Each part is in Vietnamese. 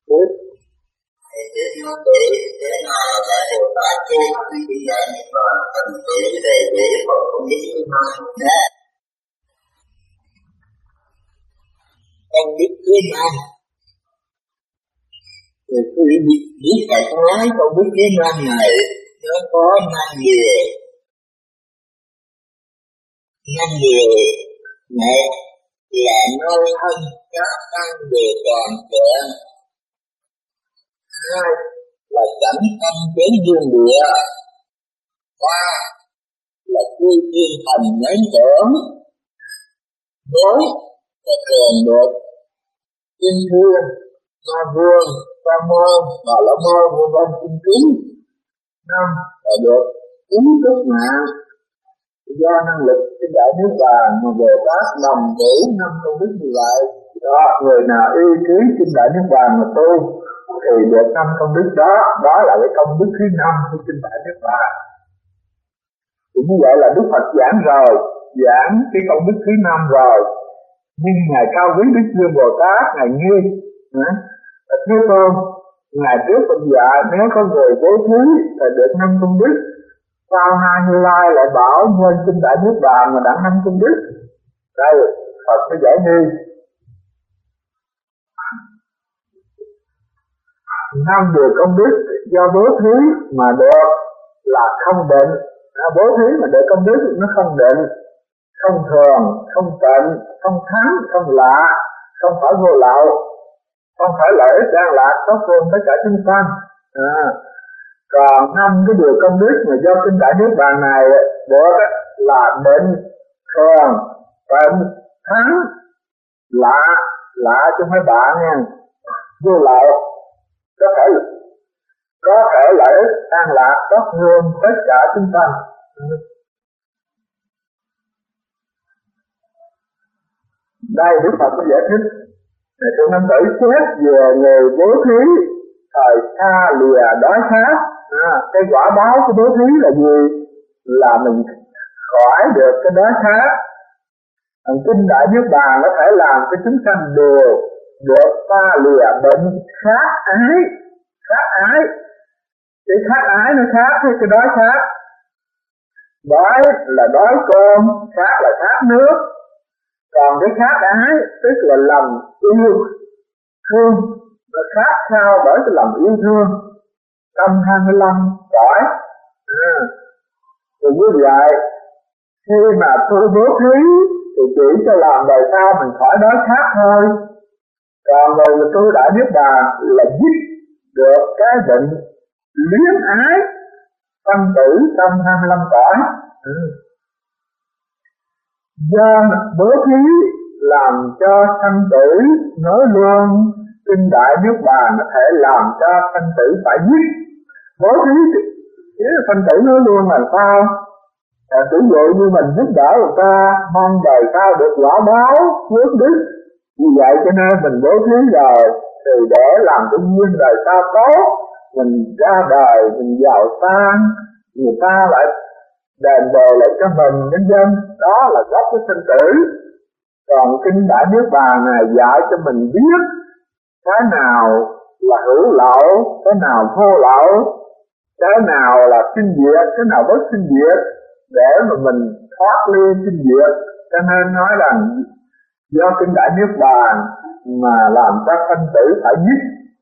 Tiếp. Thì tiếp nó tự thế nào là tại Bồ Tát tu hành như vậy mà thành tựu đầy đủ và không biết thứ năm đó. Công đức thứ năm. Thì quý vị biết phải nói công đức thứ năm này nó có 5 điều. 5 điều này là nơi thân các tăng đều toàn vẹn. 2 là cảnh tâm đến dương địa. 3 là quy thiên thành nén tưởng. 4 là thường được kinh thương, ma vương, sa môn, bà la môn, vân vân kinh kính. 5 là được ứng thức mạng. Do năng lực trên đại nước vàng mà Bồ Tát đồng đủ 5 công đức như vậy. Đó, người nào y trí trên đại nước vàng mà tu thì được 5 công đức đó. Đó là cái công đức thứ 5 của trên đại nước vàng. Cũng như vậy là Đức Phật giảng rồi, giảng cái công đức thứ 5 rồi. Nhưng Ngài Cao Quý Đức Dương Bồ Tát, Ngài Như Thế Tôn, Ngài trước phân dạ nếu có người bố thí thì được 5 công đức. Sao hai Như Lai lại bảo nhân trên đại nước vàng mà đã 5 công đức? Đây, Phật mới giải nghi. 5 điều công đức do bố thí mà được là không định. Bố thí mà được công đức nó không định, không thường, không tịnh, không thắng, không lạ, không phải vô lậu, không phải lợi ích an lạc có phương tất cả chúng sanh. Còn 5 cái điều công đức mà do kinh đại nước vàng này được là định, thường, tịnh, thắng, lạ cho mấy bạn nha, vô lậu, có thể lợi ích an lạc có phương tất cả chúng sanh. Đây Đức Phật có giải thích. Này tôi năm tử xét về người bố thí thời xa lìa đói khát. Cái quả báo của bố thí là gì? Là mình khỏi được cái đói khát. Kinh đại nước vàng có thể làm cho chúng sanh đều được xa lìa bệnh khát ái. Cái khát ái nó khác với cái đói khát. Đói là đói cơm, khát là khát nước. Còn cái khát ái tức là lòng yêu thương, nó khát khao bởi cái lòng yêu thương. Tâm 25 cõi. Thì như vậy, khi mà tôi bố thí thì chỉ cho làm đời sau mình khỏi đói khát thôi. Còn người mà tu đã biết bà là dứt được cái bệnh luyến ái, tâm tử tâm 25 cõi. Do bố thí làm cho sanh tử nối luôn kinh đại nước vàng có thể làm cho sanh tử phải giết. Bố thí thì sanh tử nối luôn là sao? Ví dụ như mình giúp đỡ người ta mong đời sau được quả báo phước đức. Vì vậy cho nên mình bố thí rồi thì để làm cái duyên đời sau tốt, mình ra đời mình giàu sang, người ta lại đền bù lại cho mình nhân dân. Đó là gốc của sinh tử. Còn kinh đại nước vàng này dạy cho mình biết cái nào là hữu lậu, cái nào vô lậu, cái nào là sinh diệt, cái nào bất sinh diệt, để mà mình thoát ly sinh diệt. Cho nên nói rằng do kinh đại nước vàng mà làm cho sanh tử phải giết.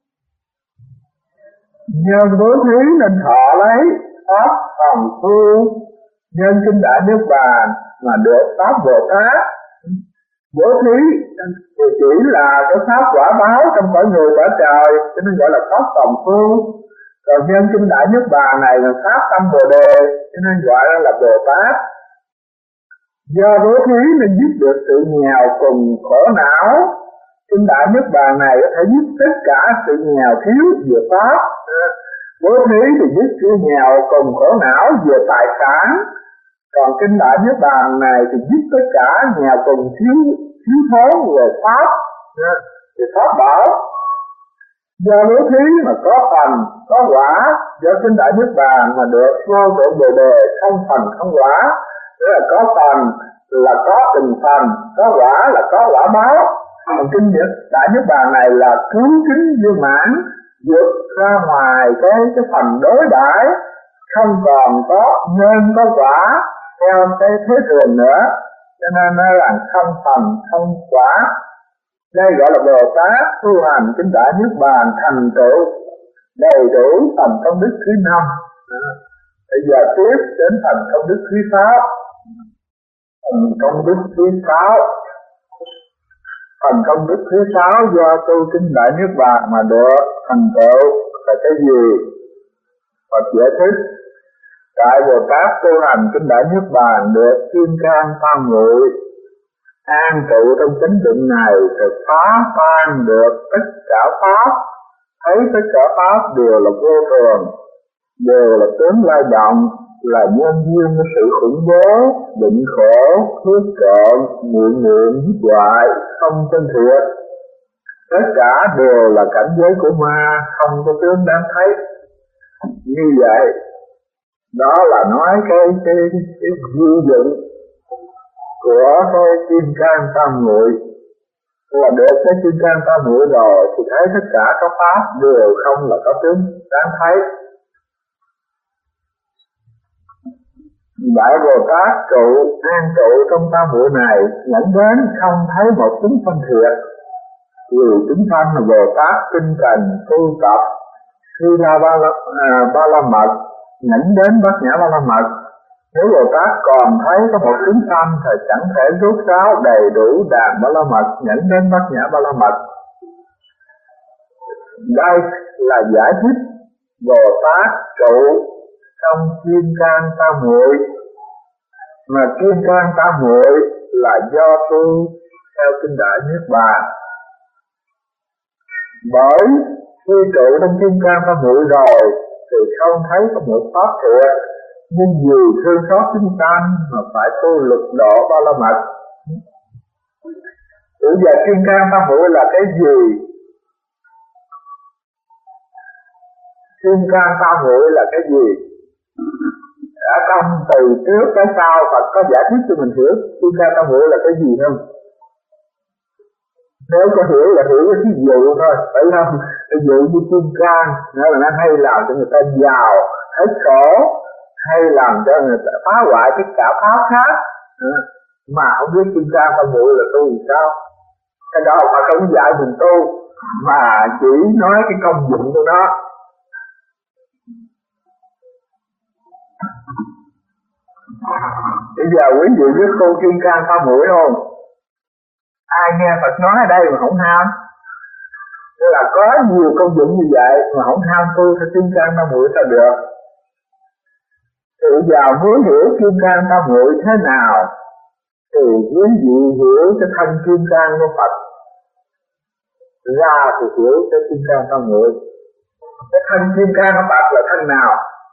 Nhân bố thí nên thọ lấy pháp phòng phu. Nhân kinh đại nước vàng mà được pháp Bồ Tát. Bố thí thì chỉ là cái pháp quả báo trong cõi người cõi trời, cho nên gọi là pháp phòng phu. Còn nhân kinh đại nước vàng này là pháp tâm Bồ Đề, cho nên gọi là Bồ Tát. Do bố thí nên giúp được sự nghèo cùng khổ não. Kinh đại nước vàng này có thể giúp tất cả sự nghèo thiếu về pháp. Bố thí thì giúp sự nghèo cùng khổ não về tài sản. Còn kinh đại nước vàng này thì giúp tất cả nghèo cùng thiếu thốn về pháp, về pháp bảo. Do bố thí mà có phần, có quả. Do kinh đại nước vàng mà được vô tượng Bồ Đề, không phần không quả. Tức là có phần là có từng phần, có quả là có quả báo. Còn kinh Đại Niết Bàn này là cứu kính viên mãn, vượt ra ngoài cái phần đối đãi, không còn có nhân có quả theo cái thế thường nữa, cho nên nó là không phần không quả. Đây gọi là Bồ Tát tu hành kinh Đại Niết Bàn thành tựu đầy đủ phần công đức thứ 5. Bây giờ tiếp đến phần công đức thứ 6. Phần công đức thứ 6, phần công đức thứ 6 do tu kinh Đại Niết Bàn mà được thành tựu là cái gì? Phật giải thích: Đại Bồ Tát tu hành kinh Đại Niết Bàn được kim cang tam muội an trụ trong chánh định này, thì phá tan được tất cả pháp, thấy tất cả pháp đều là vô thường, đều là tướng lai động, là nhân duyên của sự khủng bố, định khổ, phước trộn, muộn hoại, không chân thiệt. Tất cả đều là cảnh giới của ma, không có tướng đáng thấy. Như vậy, đó là nói cái dư dụng của cái kim cang tam muội. Là được cái kim cang tam muội rồi thì thấy tất cả các pháp đều không là có tướng đáng thấy. Đại Bồ Tát an trụ trong tam muội này, dẫn đến không thấy một chúng sanh thiệt. Vì chúng sanh là Bồ Tát tinh cần tu tập khi ra ba la mật, dẫn đến bát nhã ba la mật. Nếu Bồ Tát còn thấy có một chúng sanh thì chẳng thể rốt ráo đầy đủ đàn ba la mật, dẫn đến bát nhã ba la mật. Đây là giải thích Bồ Tát trụ trong kim cang tam muội, mà kim cang tam muội là do tu theo kinh Đại Niết Bàn. Bởi khi trụ trong kim cang tam muội rồi thì không thấy có một pháp thiệt, nhưng vì thương xót chúng sanh mà phải tu lực độ ba la mật. Bây giờ kim cang tam muội là cái gì? Kim cang tam muội là cái gì? Ở trong từ trước tới sau Phật có giải thích cho mình hiểu kim cang tam muội là cái gì không? Nếu có hiểu là hiểu cái ví dụ thôi, phải không? Ví dụ như kim cang, nghĩa là nó hay làm cho người ta giàu, hết khổ, hay làm cho người ta phá hoại tất cả pháp khác, mà không biết kim cang tam muội là tu gì sao? Cái đó Phật không dạy mình tu, mà chỉ nói cái công dụng của nó. Bây giờ quý vị biết tu kim cang tam muội không? Ai nghe Phật nói ở đây mà không ham? Tức là có nhiều công dụng như vậy mà không ham tu theo kim cang tam muội sao được? Thì bây giờ muốn hiểu kim cang tam muội thế nào thì quý vị hiểu cái thanh kim cang của Phật, ra thì hiểu cái kim cang tam muội. Cái thanh kim cang của Phật là thanh nào?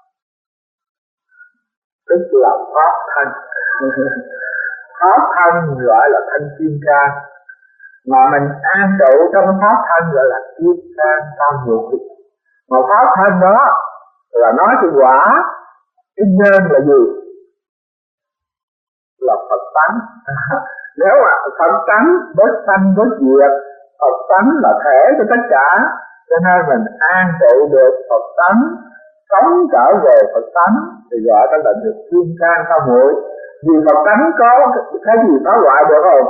Tức là pháp thanh. Pháp thanh gọi là thanh kim cang, mà mình an trụ trong pháp thanh gọi là kim cang tam muội. Mà pháp thanh đó là nói cái quả, cái nhân là gì? Là Phật tánh. Nếu mà Phật tánh bất sanh bất diệt, Phật tánh là thể cho tất cả, cho nên mình an trụ được Phật tánh, sống trở về Phật tánh thì gọi đó là được kim cang tam muội. Vì Phật tánh có cái gì phá hoại được không?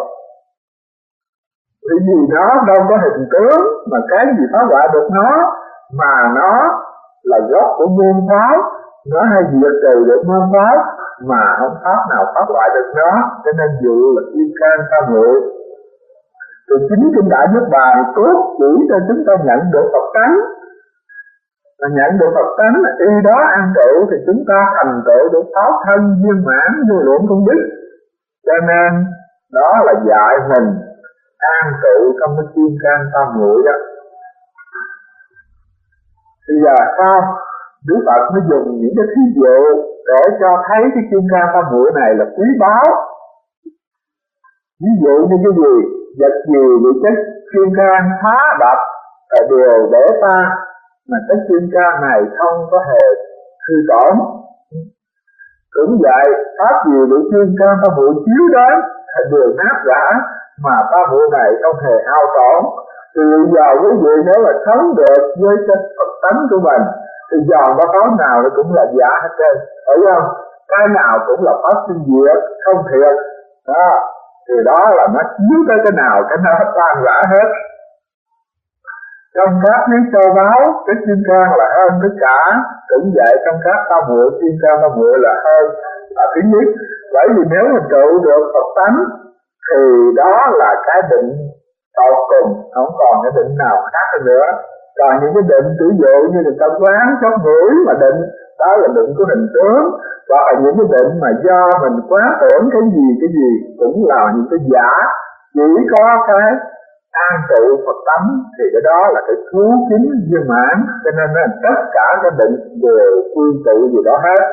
Vì nó đâu có hình tướng, mà cái gì phá hoại được nó, mà nó là gốc của môn pháp, nó hay diệt trừ được môn pháp, mà không pháp nào phá hoại được nó, cho nên dụ là kim cang tam muội. Từ chính kinh Đại Niết Bàn cốt chỉ cho chúng ta nhận được Phật tánh, mà nhận được Phật tánh y đó an trụ thì chúng ta thành tựu được pháp thân viên mãn vô lượng công đức. Cho nên đó là dạy mình an trụ trong cái kim cang tam muội đó. Bây giờ sao Đức Phật mới dùng những cái thí dụ để cho thấy cái kim cang tam muội này là quý báu. Ví dụ như cái gì? Vật gì bị chất kim cang phá đập là đều để ta, mà cái kim cang này không có hề hư tổn. Cũng vậy, pháp gì bị kim cang tam muội chiếu đến đều nát rã, mà tam muội này không hề hao tổn. Thì giờ quý vị nếu mà sống được với cái Phật tánh của mình thì giòn có tối nào nó cũng là giả hết trơn, phải không? Cái nào cũng là pháp sinh diệt, không thiệt đó. Thì đó là nó chiếu tới cái nào cái nó tan rã hết. Trong các miếng châu báu, cái kim cang là hơn tất cả. Cũng vậy, trong các tam muội, kim cang tam muội là hơn là thứ nhất. Bởi vì nếu mình trụ được Phật tánh thì đó là cái định tột cùng, không còn cái định nào khác nữa. Còn những cái định ví dụ như người ta quán chót mũi mà định, đó là định của hình tướng. Hoặc là những cái định mà do mình quá tưởng cái gì cũng là những cái giả. Chỉ có cái an trụ Phật tánh thì cái đó là cái cứu chính viên mãn. Cho nên là tất cả cái định đều quy tụ gì đó hết.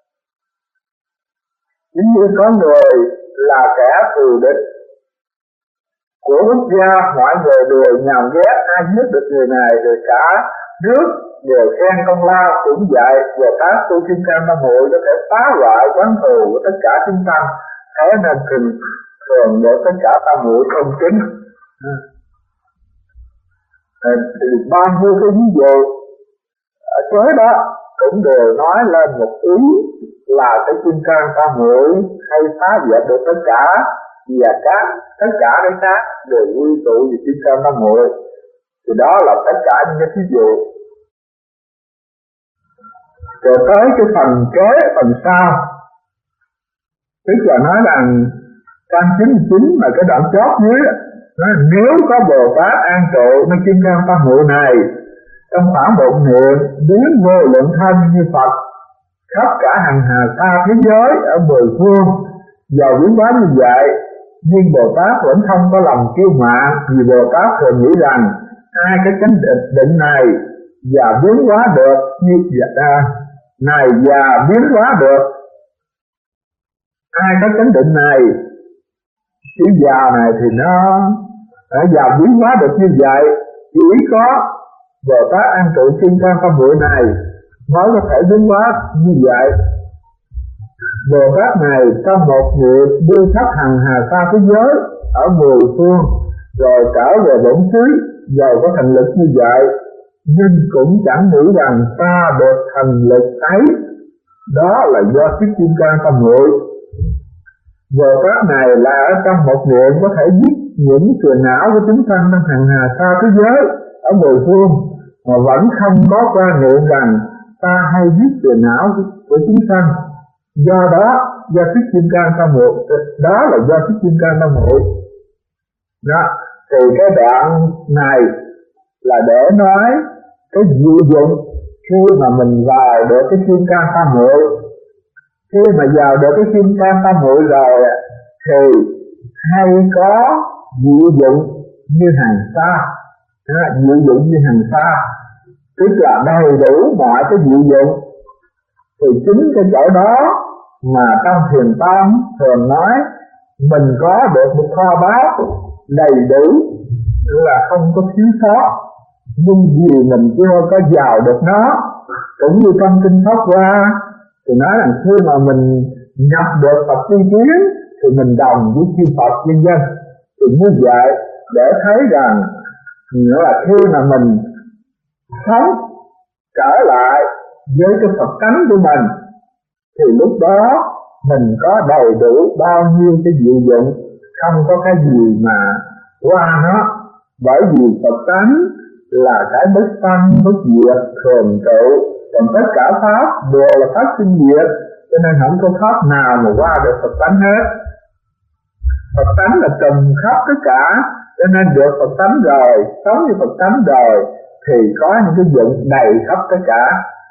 Chính như có người là kẻ thù địch của quốc gia, mọi người đều nhào ghét ai giết được người này, rồi cả nước đều khen công lao. Cũng vậy, và các tu kim cang tam muội có thể phá hoại quán thù của tất cả chúng sanh. Thế nên thường để tất cả tam muội không chính. Thì bao nhiêu cái ví dụ ở chỗ đó cũng đều nói lên một ý là cái kim cang tam muội hay phá diệt được tất cả, và tất cả cái khác đều quy tụ về kim cang tam muội. Thì đó là tất cả những cái ví dụ. Rồi tới cái phần kế, phần sau, tức là nói rằng căn 99 là cái đoạn chót dưới, nói nếu có Bồ Tát an trụ nơi kim cang tam muội này, trong khoảng bụng niệm biến vô lượng thân như Phật, khắp cả hằng hà xa thế giới ở mười phương, giàu biến hóa như vậy, nhưng Bồ Tát vẫn không có lòng kiêu mạn, vì Bồ Tát thường nghĩ rằng hai cái chánh định này và biến hóa được như này và biến hóa được hai cái chánh định này, chữ già này thì nó và biến hóa được như vậy. Chỉ có Bồ Tát an trụ kim cang tam muội này mới có thể biến hóa như vậy. Bồ Tát này trong một niệm đưa khắp hằng hà xa thế giới ở mười phương, rồi trở về bổn xứ, giàu có thành lực như vậy, nhưng cũng chẳng nghĩ rằng ta được thành lực ấy. Đó là do chiếc kim cang tam muội. Bồ Tát này là ở trong một niệm có thể giết những phiền não của chúng sanh trong hằng hà xa thế giới ở mười phương, mà vẫn không có quan niệm rằng ta hay giết phiền não của chúng sanh. Do đó, do chiếc kim cang tam muội, đó là do chiếc kim cang tam muội. Đó, thì cái đoạn này là để nói cái diệu dụng khi mà mình vào được cái kim cang tam muội. Khi mà vào được cái kim cang tam muội rồi thì hay có diệu dụng như hàng xa. Diệu dụng như hàng xa tức là đầy đủ mọi cái diệu dụng. Thì chính cái chỗ đó mà trong thiền tông thường nói mình có được một kho báu đầy đủ là không có thiếu sót, nhưng vì mình chưa có vào được nó. Cũng như trong kinh Pháp Hoa thì nói rằng khi mà mình nhập được Phật tri kiến thì mình đồng với chư Phật nhân dân. Thì như vậy để thấy rằng nghĩa là khi mà mình sống trở lại với cái Phật tánh của mình thì lúc đó mình có đầy đủ bao nhiêu cái diệu dụng, không có cái gì mà qua nó. Bởi vì Phật tánh là cái bất sanh bất diệt thường trụ, còn tất cả pháp đều là pháp sinh diệt, cho nên không có pháp nào mà qua được Phật tánh hết. Phật tánh là trùm khắp tất cả, cho nên được Phật tánh rồi, sống như Phật tánh rồi thì có những cái dụng đầy khắp tất cả.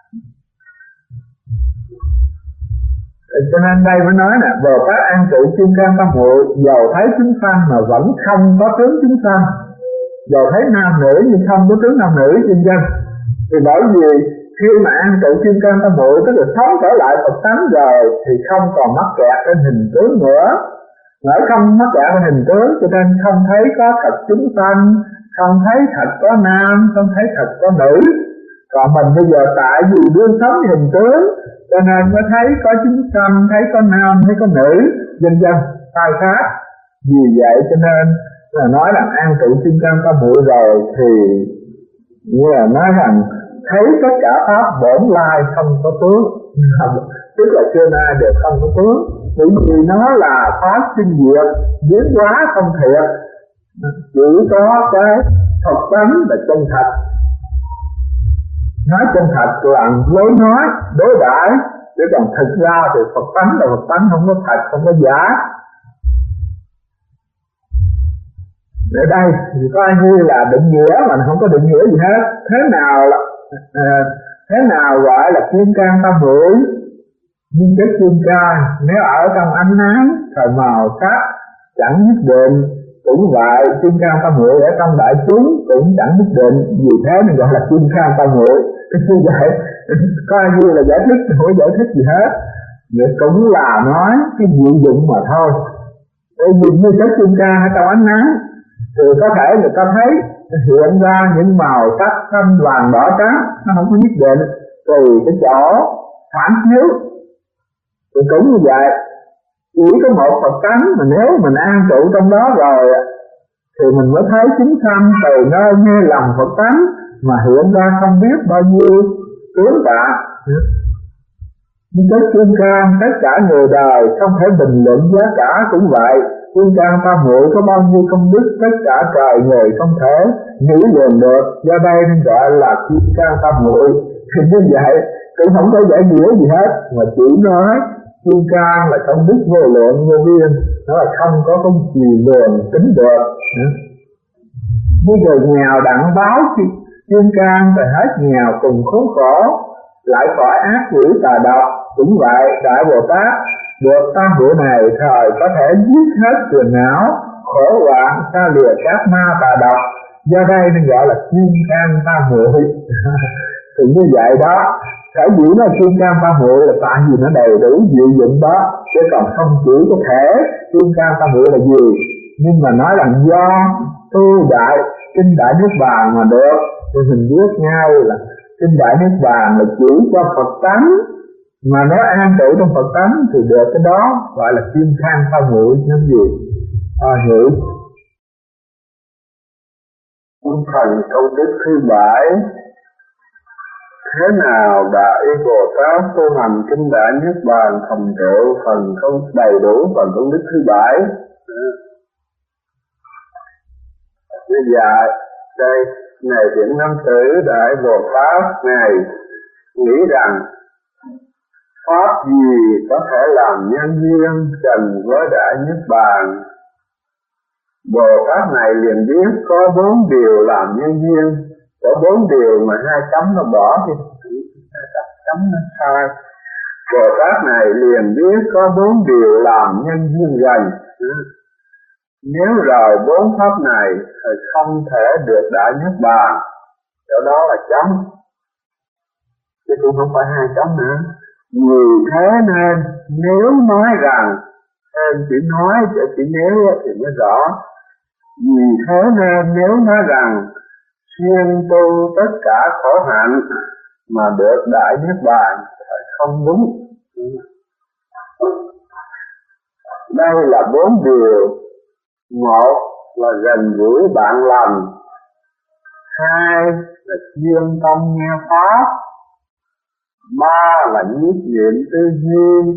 Cho nên đây mới nói nè, Bồ Tát an trụ kim cang tam muội, dầu thấy chúng sanh mà vẫn không có tướng chúng sanh, dầu thấy nam nữ nhưng không có tướng nam nữ nhân dân. Thì bởi vì khi mà an trụ kim cang tam muội tức là sống trở lại Phật tánh rồi thì không còn mắc kẹt trên hình tướng nữa. Bởi không mắc kẹt trên hình tướng cho nên không thấy có thật chúng sanh, không thấy thật có nam, không thấy thật có nữ. Còn mình bây giờ tại vì đương sống hình tướng cho nên mới thấy có chúng sanh, thấy có nam, thấy có nữ, vân vân, sai khác. Vì vậy cho nên là nói rằng an trụ kim cang tam muội rồi thì như là nói rằng thấy tất cả pháp bổn lai không có tướng, tức là xưa nay đều không có tướng, bởi vì nó là pháp sinh diệt, biến hóa không thiệt, chỉ có cái thật tánh là chân thật. Nói chân thật là lối nói đối đãi, chứ còn thực ra thì Phật tánh là Phật tánh, không có thật, không có giả. Ở đây thì coi như là định nghĩa mà không có định nghĩa gì hết. Thế nào gọi là kim cang tam muội? Nhưng cái kim cang nếu ở trong ánh nắng thời màu sắc chẳng nhất định, cũng vậy kim cang tam muội ở trong đại chúng cũng chẳng nhất định, vì thế nên gọi là kim cang tam muội. Cái như vậy coi như là giải thích, không có giải thích gì hết, nhưng cũng là nói cái diệu dụng mà thôi. Bởi vì như cái kim cang ở trong ánh nắng thì có thể người ta thấy hiện ra những màu sắc xanh vàng đỏ trắng, nó không có nhất định, tùy cái chỗ phản chiếu. Thì cũng như vậy, chỉ có một Phật tánh mà nếu mình an trụ trong đó rồi thì mình mới thấy chính sanh từ nơi nghe lầm Phật tánh mà hiện ra không biết bao nhiêu tướng tạ. Nhưng cái kim cang tất cả người đời không thể bình luận giá cả cũng vậy. Kim cang tam muội có bao nhiêu công đức tất cả trời người không thể nghĩ liền được, do đây nên gọi là kim cang tam muội. Thì như vậy cũng không có giải nghĩa gì hết, mà chỉ nói kim cang là công đức vô lượng vô biên, nó là không có cái gì luồn tính được. Như người nghèo đặng báo kim cang thì hết nghèo cùng khốn khổ, lại khỏi ác quỷ tà độc. Cũng vậy, Đại Bồ Tát được tam muội này thời có thể giết hết phiền não, khổ hoạn, xa lìa các ma tà độc, do đây nên gọi là kim cang tam muội. Thì như vậy đó, sở dĩ nó kim cang tam muội là tại vì nó đầy đủ diệu dụng đó, chứ còn không chỉ có thể kim cang tam muội là gì. Nhưng mà nói rằng do tu đại kinh đại niết bàn mà được, thì mình biết ngay là kinh đại niết bàn là chỉ cho Phật tánh, mà nếu an trụ trong Phật tánh thì được cái đó gọi là kim cang tam muội chứ gì. Hiểu phần câu đức thứ 7. Thế nào Đại Bồ Tát tu hành kinh đại niết bàn thành tựu phần không đầy đủ phần công đức thứ 7? Bây giờ đây này Thiện Nam Tử Đại Bồ Tát này nghĩ rằng pháp gì có thể làm nhân duyên trần với đại niết bàn? Bồ Tát này liền biết có 4 điều làm nhân duyên. Có 4 điều mà 2 chấm nó bỏ đi, 2 chấm nó sai. Bồ Tát này liền biết có 4 điều làm nhân duyên gần. Nếu rời 4 pháp này thì không thể được đại niết bàn, chỗ đó là chấm, chứ cũng không phải 2 chấm nữa. Vì thế nên nếu nói rằng, em chỉ nói chỉ nếu thì mới rõ. Vì thế nên nếu nói rằng xuyên tu tất cả khổ hạnh mà được đại niết bàn thì không đúng. Đây là 4 điều. 1 là gần gũi bạn lành, 2 là chuyên tâm nghe pháp, 3 là nhiếp niệm tư duy,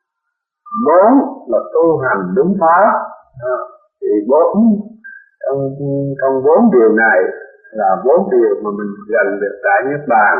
4 là tu hành đúng pháp. Thì trong 4 điều này là 4 điều mà mình gần được đại niết bàn.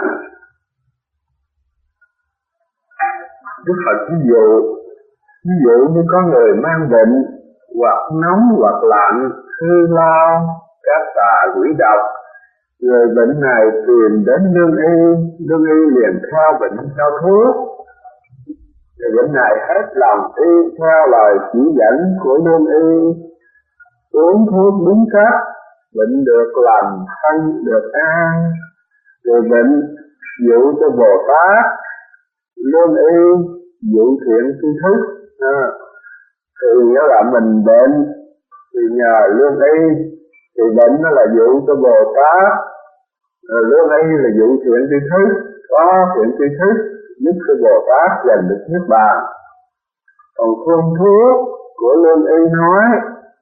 Đức Phật ví dụ như có người mang bệnh hoặc nóng hoặc lạnh, hư lao, các tà quỷ độc, người bệnh này tìm đến lương y liền theo bệnh cho thuốc. Người bệnh này hết lòng y theo lời chỉ dẫn của lương y, uống thuốc đúng cách, bệnh được lành, thân được an. Người bệnh dụ cho Bồ Tát, lương y dụ thiện tri thức. Thì nghĩa là mình bệnh thì nhờ lương y, thì bệnh nó là dụ cho Bồ Tát, lương y là dụ thiện tri thức, có thiện tri thức giúp cho Bồ Tát giành được niết bàn. Còn phương thuốc của lương y nói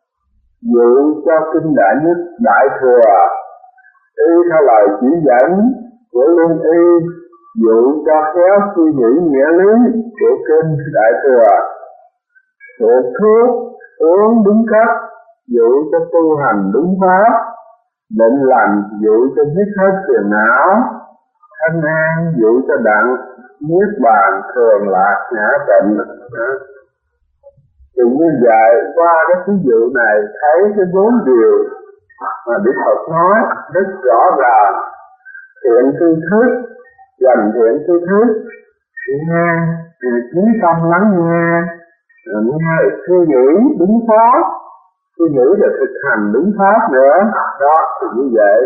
dụ cho kinh Đại Nhất Đại Thừa, y theo lời chỉ dẫn của Luân Y, dụ cho khéo suy nghĩ nghĩa lý của kinh Đại Thừa, thuộc thuốc uống đúng cách, dụ cho tu hành đúng pháp, định lành dụ cho dứt hết phiền não, thanh an dụ cho đặng niết bàn thường lạc ngã tịnh. Thì như vậy, qua cái ví dụ này thấy cái 4 điều mà Đức Phật nói rất rõ ràng: thiện tri thức, dành thiện tri thức, nghe, trí tâm lắng nghe, suy nghĩ đúng pháp, suy nghĩ và thực hành đúng pháp nữa. Đó, thì như vậy.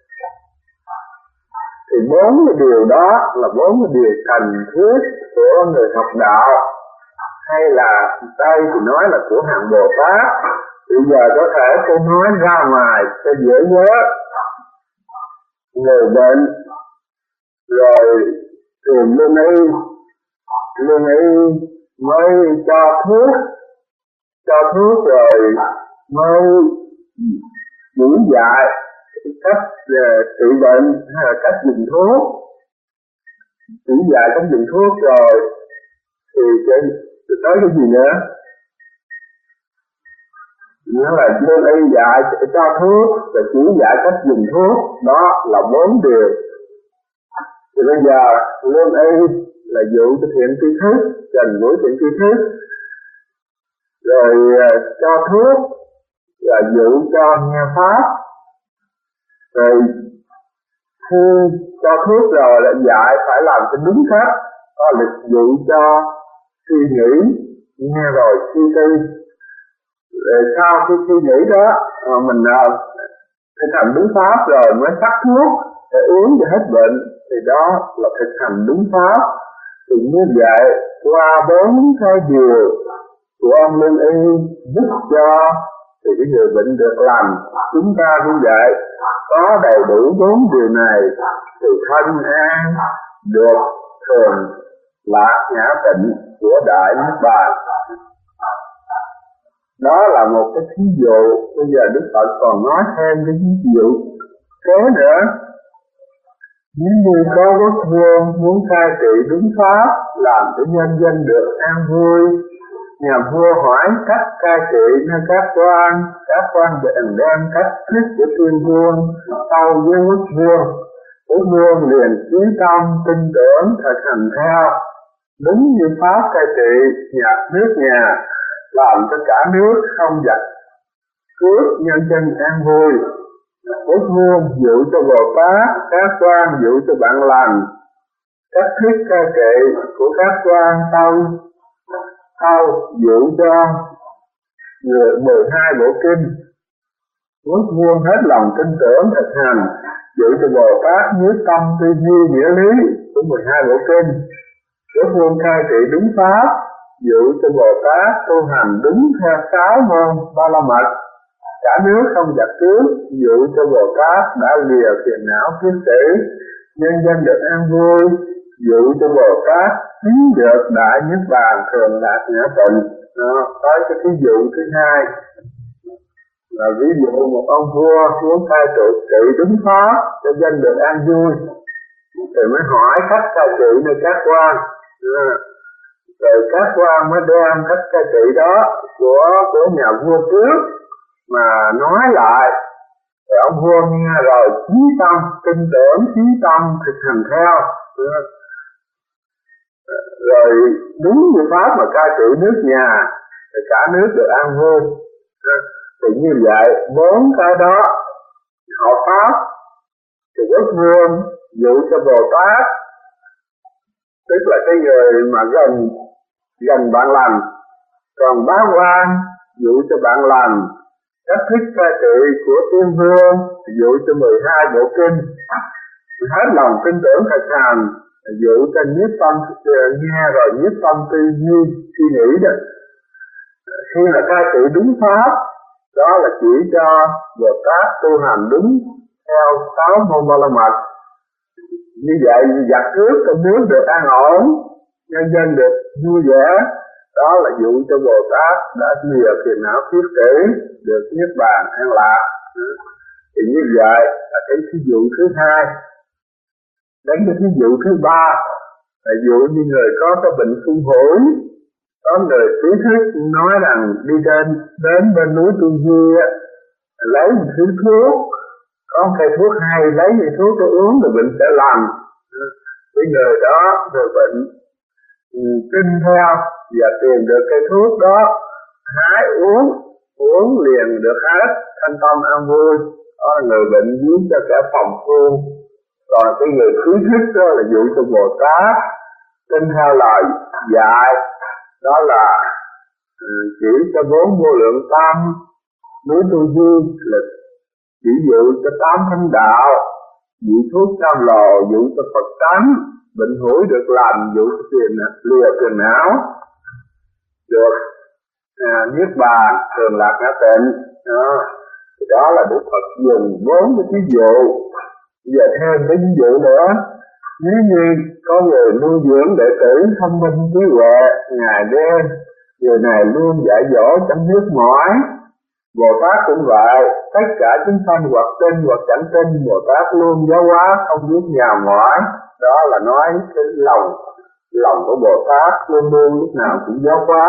Thì 4 cái điều đó là 4 cái điều cần thiết của người học đạo, hay là đây thì nói là của hàng Bồ Tát. Bây giờ có thể tôi nói ra ngoài cho dễ nhớ. Người bệnh rồi tìm Luân Y mới cho thuốc rồi mới chỉ dạy cách trị bệnh hay là cách dùng thuốc, chỉ dạy cách dùng thuốc rồi thì tới cái gì nữa? Nó là Luân Y dạy cho thuốc và chỉ dạy cách dùng thuốc, đó là 4 điều. Thì bây giờ Luân Y là dụ cho thiện tri thức, gần gũi thiện tri thức, rồi cho thuốc là dụ cho nghe pháp, rồi khi cho thuốc rồi là dạy phải làm cho đúng cách, đó là dụ cho suy nghĩ, nghe rồi suy tư. Rồi sau khi suy nghĩ đó mình thực hành đúng pháp rồi mới sắc thuốc để uống cho hết bệnh, thì đó là thực hành đúng pháp. Thì như vậy qua 4 cái điều của ông Luân Y giúp cho thì cái người bệnh được lành. Chúng ta cũng vậy, có đầy đủ 4 điều này thì thân an được thường lạc ngã tịnh của Đại Niết Bàn. Đó là một cái thí dụ. Bây giờ Đức Phật còn nói thêm cái ví dụ kế nữa. Nếu như có quốc vương muốn khai trị đúng pháp, làm cho nhân dân được an vui, nhà vua hỏi cách cai trị nơi các quan bèn đem cách thức của tuyên vương tâu với quốc vương liền chí tâm tin tưởng thực hành theo, đúng như pháp cai trị nước nhà, làm cho cả nước không giặc cướp, nhân dân an vui. Quốc vương dụ cho Bồ Tát, các quan dụ cho bạn lành, cách thức cai trị của các quan tâu dụ cho 12 bộ kinh. Quốc vương hết lòng tin tưởng thực hành, dụ cho Bồ Tát nhiếp tâm tư duy nghĩa lý của 12 bộ kinh. Quốc vương khai trị đúng pháp, dụ cho Bồ Tát tu hành đúng theo 6 môn Ba La Mật, cả nước không giặc cướp, dụ cho Bồ Tát đã lìa phiền não kiết sử, nhân dân được an vui, dụ cho Bồ Tát chứng được Đại Niết Bàn thường lạc ngã tịnh. Tới cái ví dụ thứ hai là ví dụ một ông vua muốn khai trị đúng pháp cho dân được an vui, thì mới hỏi cách cai trị nơi các quan. Rồi các quan mới đem cách cai trị đó của nhà vua trước mà nói lại, rồi ông vua nghe rồi chí tâm tin tưởng, chí tâm thực hành theo, rồi đúng như pháp mà cai trị nước nhà thì cả nước được an vui. Thì như vậy 4 cái đó họ pháp thì quốc vương dụ cho Bồ Tát, tức là cái người mà gần bạn lành, còn bá quan dụ cho bạn lành, cách thức cai trị của tiên vương dụ cho 12 bộ kinh. Hết lòng tin tưởng thực hành, dụ cho nhiếp tâm nghe rồi nhiếp tâm tư duy suy nghĩ đó. Khi là cai trị đúng pháp, đó là chỉ cho Bồ Tát tu hành đúng theo 6 môn Ba La Mật. Như vậy giặc cướp trong nước được an ổn, nhân dân được vui vẻ, Đó là dụ cho Bồ Tát đã lìa phiền não thiết tỷ được niết bàn an lạc. Thì như vậy là cái ví dụ thứ hai. Đến cái ví dụ thứ ba là dụ như người có cái bệnh xung hủi, có người trí thức nói rằng đi đến bên núi Tu Di lấy một thứ thuốc, có một cây thuốc hay, lấy cây thuốc để uống rồi bệnh sẽ lành. Cái người đó rồi bệnh tin theo và tìm được cây thuốc đó, hái uống liền được hết, thanh tâm an vui. Đó là người bệnh viết cho kẻ phòng phương. Còn cái người trí thức đó là dụ cho Bồ Tát tin theo lời dạy, đó là chỉ cho 4 vô lượng tâm. Núi Tu Di là chỉ dụ cho 8 thánh đạo, dụ thuốc cam lồ, dụ cho Phật tánh, bệnh hủi được lành, dụ cho lìa phiền não, được niết bàn, thường lạc ngã tịnh. Đó là Đức Phật dùng 4 cái ví dụ. Giờ thêm cái ví dụ nữa, nếu như có người nuôi dưỡng đệ tử thông minh trí huệ ngày đêm, người này luôn dạy dỗ chẳng biết mỏi. Bồ Tát cũng vậy, tất cả chúng sanh hoặc tin hoặc chẳng tin, Bồ Tát luôn giáo hóa không biết nhào mỏi. Đó là nói cái lòng của Bồ Tát luôn luôn lúc nào cũng giáo hóa.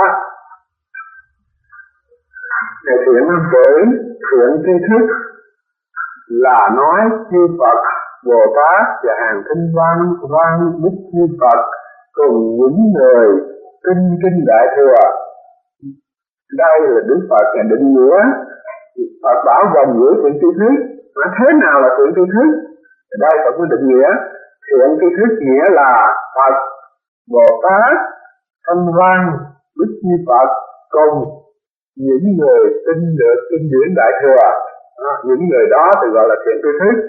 Để thiện nam tử, thiện tri thức là nói chư Phật, Bồ Tát và hàng tinh văn đức chư Phật cùng những người kinh đại thừa. Đây là Đức Phật là định nghĩa. Phật bảo gần giữa thiện tri thức. Mà thế nào là thiện tri thức? Đây Phật có định nghĩa. Thiện tri thức nghĩa là Phật, Bồ Tát, thanh văn, đức chư Phật cùng những người tin được kinh điển đại thừa. Những người đó thì gọi là thiện tri thức.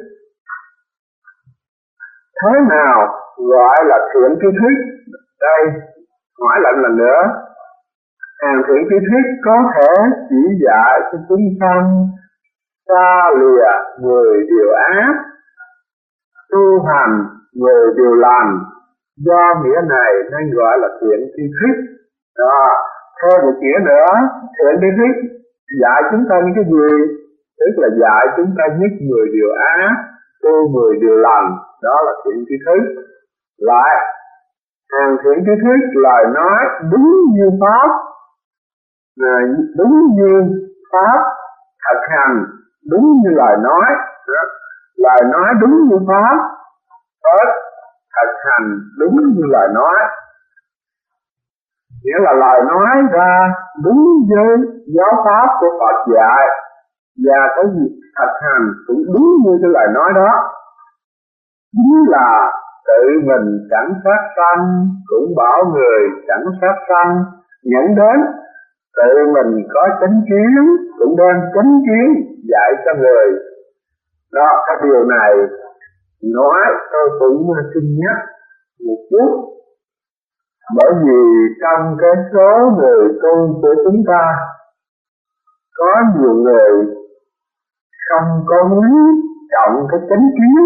Thế nào gọi là thiện tri thức? Đây hỏi lại lần nữa. Hàng thiện tri thức có thể chỉ dạy cho chúng sanh xa lìa 10 điều ác, tu hành 10 điều lành. Do nghĩa này nên gọi là thiện tri thức. Theo một nghĩa nữa, thiện tri thức dạy chúng ta những cái gì? Tức là dạy chúng ta nhất 10 điều ác, tu 10 điều lành. Đó là thiện tri thức. Lại, hàng thiện tri thức lời nói đúng như Pháp, đúng như Pháp, thực hành đúng như lời nói. Lời nói đúng như Pháp, thực hành đúng như lời nói. Nghĩa là lời nói ra đúng với giáo pháp của Phật dạy, và cái việc thực hành cũng đúng như cái lời nói đó. Chính là tự mình chẳng sát sanh, cũng bảo người chẳng sát sanh, dẫn đến tự mình có chánh kiến, cũng đem chánh kiến dạy cho người. Đó, cái điều này nói tôi cũng xin nhắc một chút. Bởi vì trong cái số người tu của chúng ta có nhiều người không có quý trọng cái chánh kiến,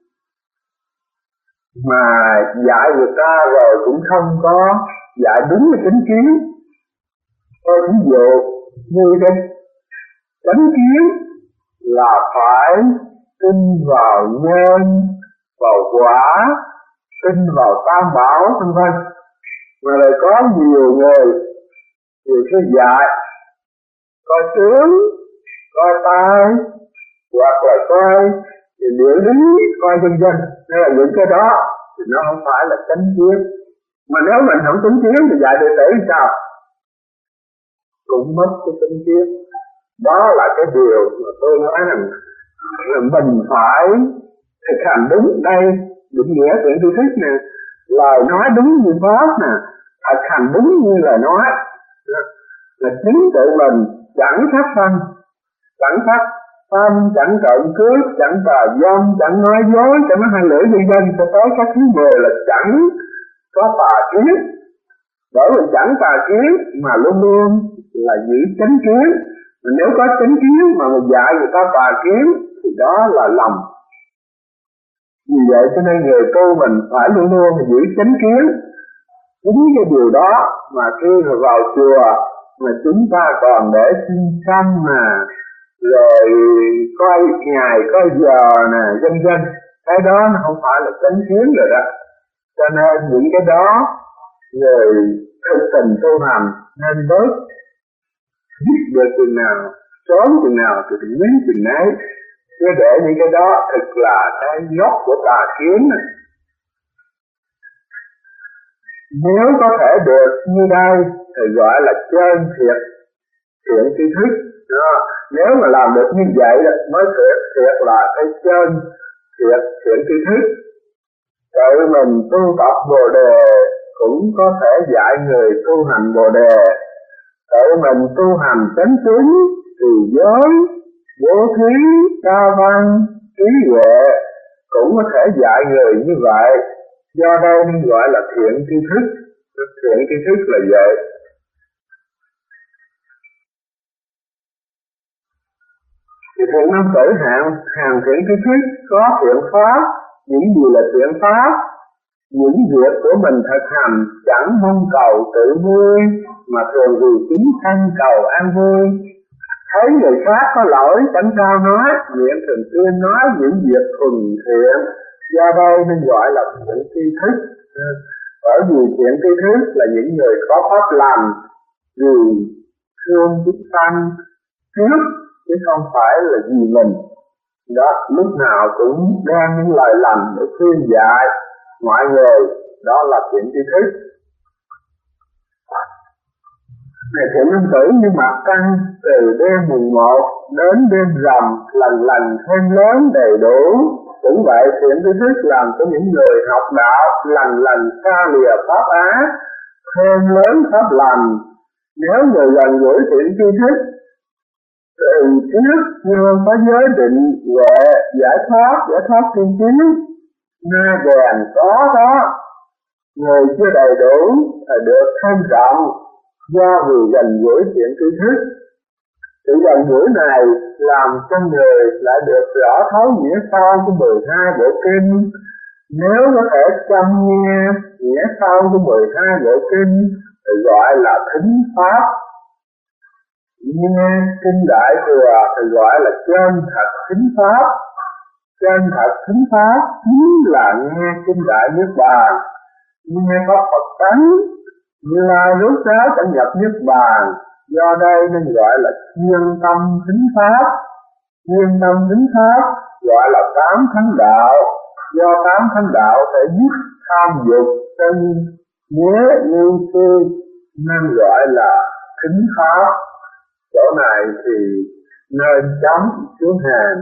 mà dạy người ta rồi cũng không có dạy đúng cái chánh kiến. Ví dụ như cái chánh kiến là phải tin vào nhân, vào quả, tin vào tam bảo vân vân. Mà lại có nhiều người sẽ dạy coi tướng, coi tai, hoặc là coi địa lý, coi vân vân. Nên là những cái đó thì nó không phải là chánh kiến. Mà nếu mình không chánh kiến thì dạy đệ tử sao? Cũng mất cái chánh kiến. Đó là cái điều mà tôi nói rằng mình phải thực hành đúng. Đây định nghĩa thiện tri thức nè, lời nói đúng như Pháp nè, thực hành đúng như lời nói, là chính tự mình chẳng sát sanh, chẳng sát sanh, chẳng trộm cướp, chẳng tà dâm, chẳng nói dối, chẳng nói hai lưỡi vân vân, cho tới các thứ 10 là chẳng có tà kiến. Bởi vì chẳng tà kiến mà luôn luôn là giữ chánh kiến. Mà nếu có chánh kiến mà mình dạy người ta tà kiến thì đó là lầm. Vì vậy cho nên người tu mình phải luôn luôn giữ chánh kiến. Chính cái điều đó mà khi mà vào chùa mà chúng ta còn để xin xăm rồi coi ngày coi giờ vân vân, cái đó nó không phải là chánh kiến rồi đó. Cho nên những cái đó người thực tình tu hành nên bớt, biết được chừng nào, sớm chừng nào thì biến chừng ấy, chứ để những cái đó thực là cái gốc của tà kiến này. Nếu có thể được như đây thì gọi là chân thiệt, thiện tri thức. Nếu mà làm được như vậy mới thiệt là cái chân thiệt, thiện tri thức. Tự mình tu tập Bồ Đề cũng có thể dạy người tu hành Bồ Đề. Tự mình tu hành chánh chính, trì giới, bố thí, ca văn, trí huệ cũng có thể dạy người như vậy. Do đây nên gọi là thiện tri thức. Thiện tri thức là vậy. Thì thiện nam tử hàng thiện tri thức có thiện pháp. Những gì là thiện pháp? Những việc của mình thực hành chẳng mong cầu tự vui, mà thường vì chính thân cầu an vui. Thấy người khác có lỗi chẳng sao nói, miệng thường xuyên nói những việc thuần thiện. Do đây nên gọi là thiện tri thức. Bởi vì thiện tri thức là những người có pháp lành, vì thương chúng sanh trước, chứ không phải là vì mình. Đó, lúc nào cũng đem những lời lành để khuyên dạy mọi người, đó là thiện tri thức. Này thiện nam tử như mặt trăng, từ đêm mùng 1 đến đêm rằm, lần thêm lớn đầy đủ. Cũng vậy, thiện tri thức làm cho những người học đạo lần xa lìa pháp ác, thêm lớn pháp lành. Nếu người gần gũi thiện tri thức từ trước như có giới định huệ giải thoát tiên tiến, na đèn có đó, người chưa đầy đủ phải được thêm rộng, do vì gần gũi thiện tri thức. Sự gần gũi này làm cho người lại được rõ thấu nghĩa sâu của 12 bộ kinh. Nếu có thể chăm nghe nghĩa sâu của 12 bộ kinh thì gọi là thính pháp. Nghe kinh Đại Thừa thì gọi là chân thật thính pháp. Chân thật thính pháp chính là nghe kinh Đại Niết Bàn, nghe có Phật tánh, Như Lai rốt ráo đã nhập Niết Bàn. Do đây nên gọi là chuyên tâm thính pháp. Chuyên tâm thính pháp gọi là 8 thánh đạo. Do 8 thánh đạo phải dứt tham dục, sân, nhớ, ngu si nên gọi là thính pháp. Chỗ này thì nên chấm xuống hàng.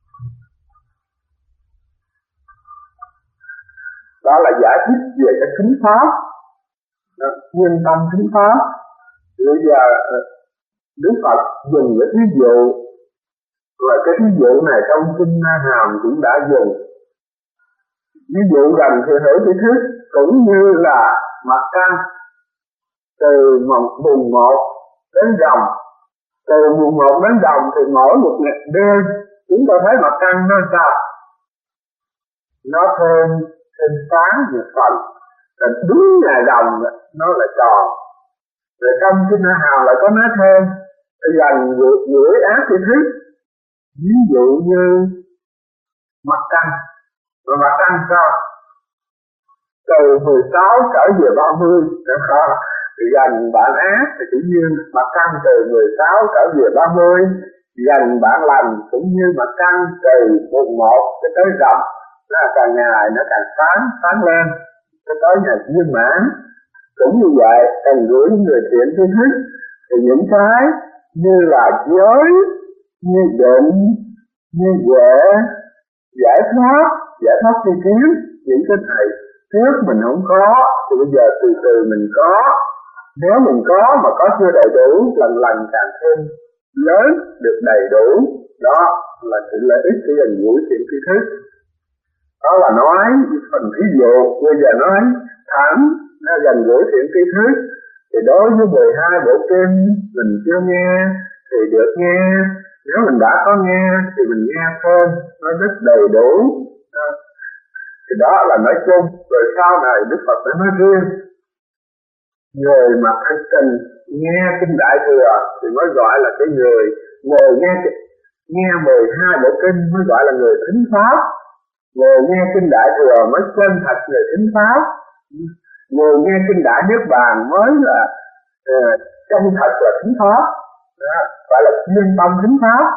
Đó là giải thích về cái thính pháp, chuyên tâm thính pháp. Bây giờ Đức Phật dùng cái thí dụ, và cái thí dụ này trong kinh Na Hàm cũng đã dùng. Ví dụ gần thiện hữu tri thức cũng như là mặt trăng, từ mùng 1 đến rằm. Từ mùng 1 đến rằm thì mỗi một đêm chúng ta thấy mặt trăng nó sao? Nó thêm sáng một phần. Rồi đúng ngày rằm nó lại tròn. Rồi trong kinh Na Hàm lại có nói thêm gần gũi ác tri thức. Ví dụ như mặt trăng. Và mặt trăng sao? Từ 16 trở về 30. Thì gần bạn ác thì cũng như mặt trăng từ 16 trở về 30. Gần bạn lành cũng như mặt trăng từ mùng 1 cho tới rằm. Nó càng ngày nó càng sáng lên cho tới ngày viên mãn. Cũng như vậy, cần gửi người thiện tri thức thì những cái như là giới, như định, như huệ, giải thoát tri kiến, những cái này trước mình không có thì bây giờ từ từ mình có. Nếu mình có mà có chưa đầy đủ, lần càng thêm lớn được đầy đủ. Đó là sự lợi ích của gần gũi thiện tri thức. Đó là nói phần thí dụ. Bây giờ nói thẳng gần gũi thiện tri thức thì đối với 12 bộ kinh mình chưa nghe thì được nghe. Nếu mình đã có nghe thì mình nghe thêm, nó rất đầy đủ. Thì đó là nói chung. Rồi sau này Đức Phật đã nói riêng. Người mà thực tình nghe kinh Đại Thừa thì mới gọi là cái người ngồi nghe 12 bộ kinh mới gọi là người thính pháp. Người nghe kinh Đại Thừa mới chân thật người thính pháp. Người nghe kinh Đại Niết Bàn mới là chân thật là thính pháp. Gọi là chuyên tâm thính pháp.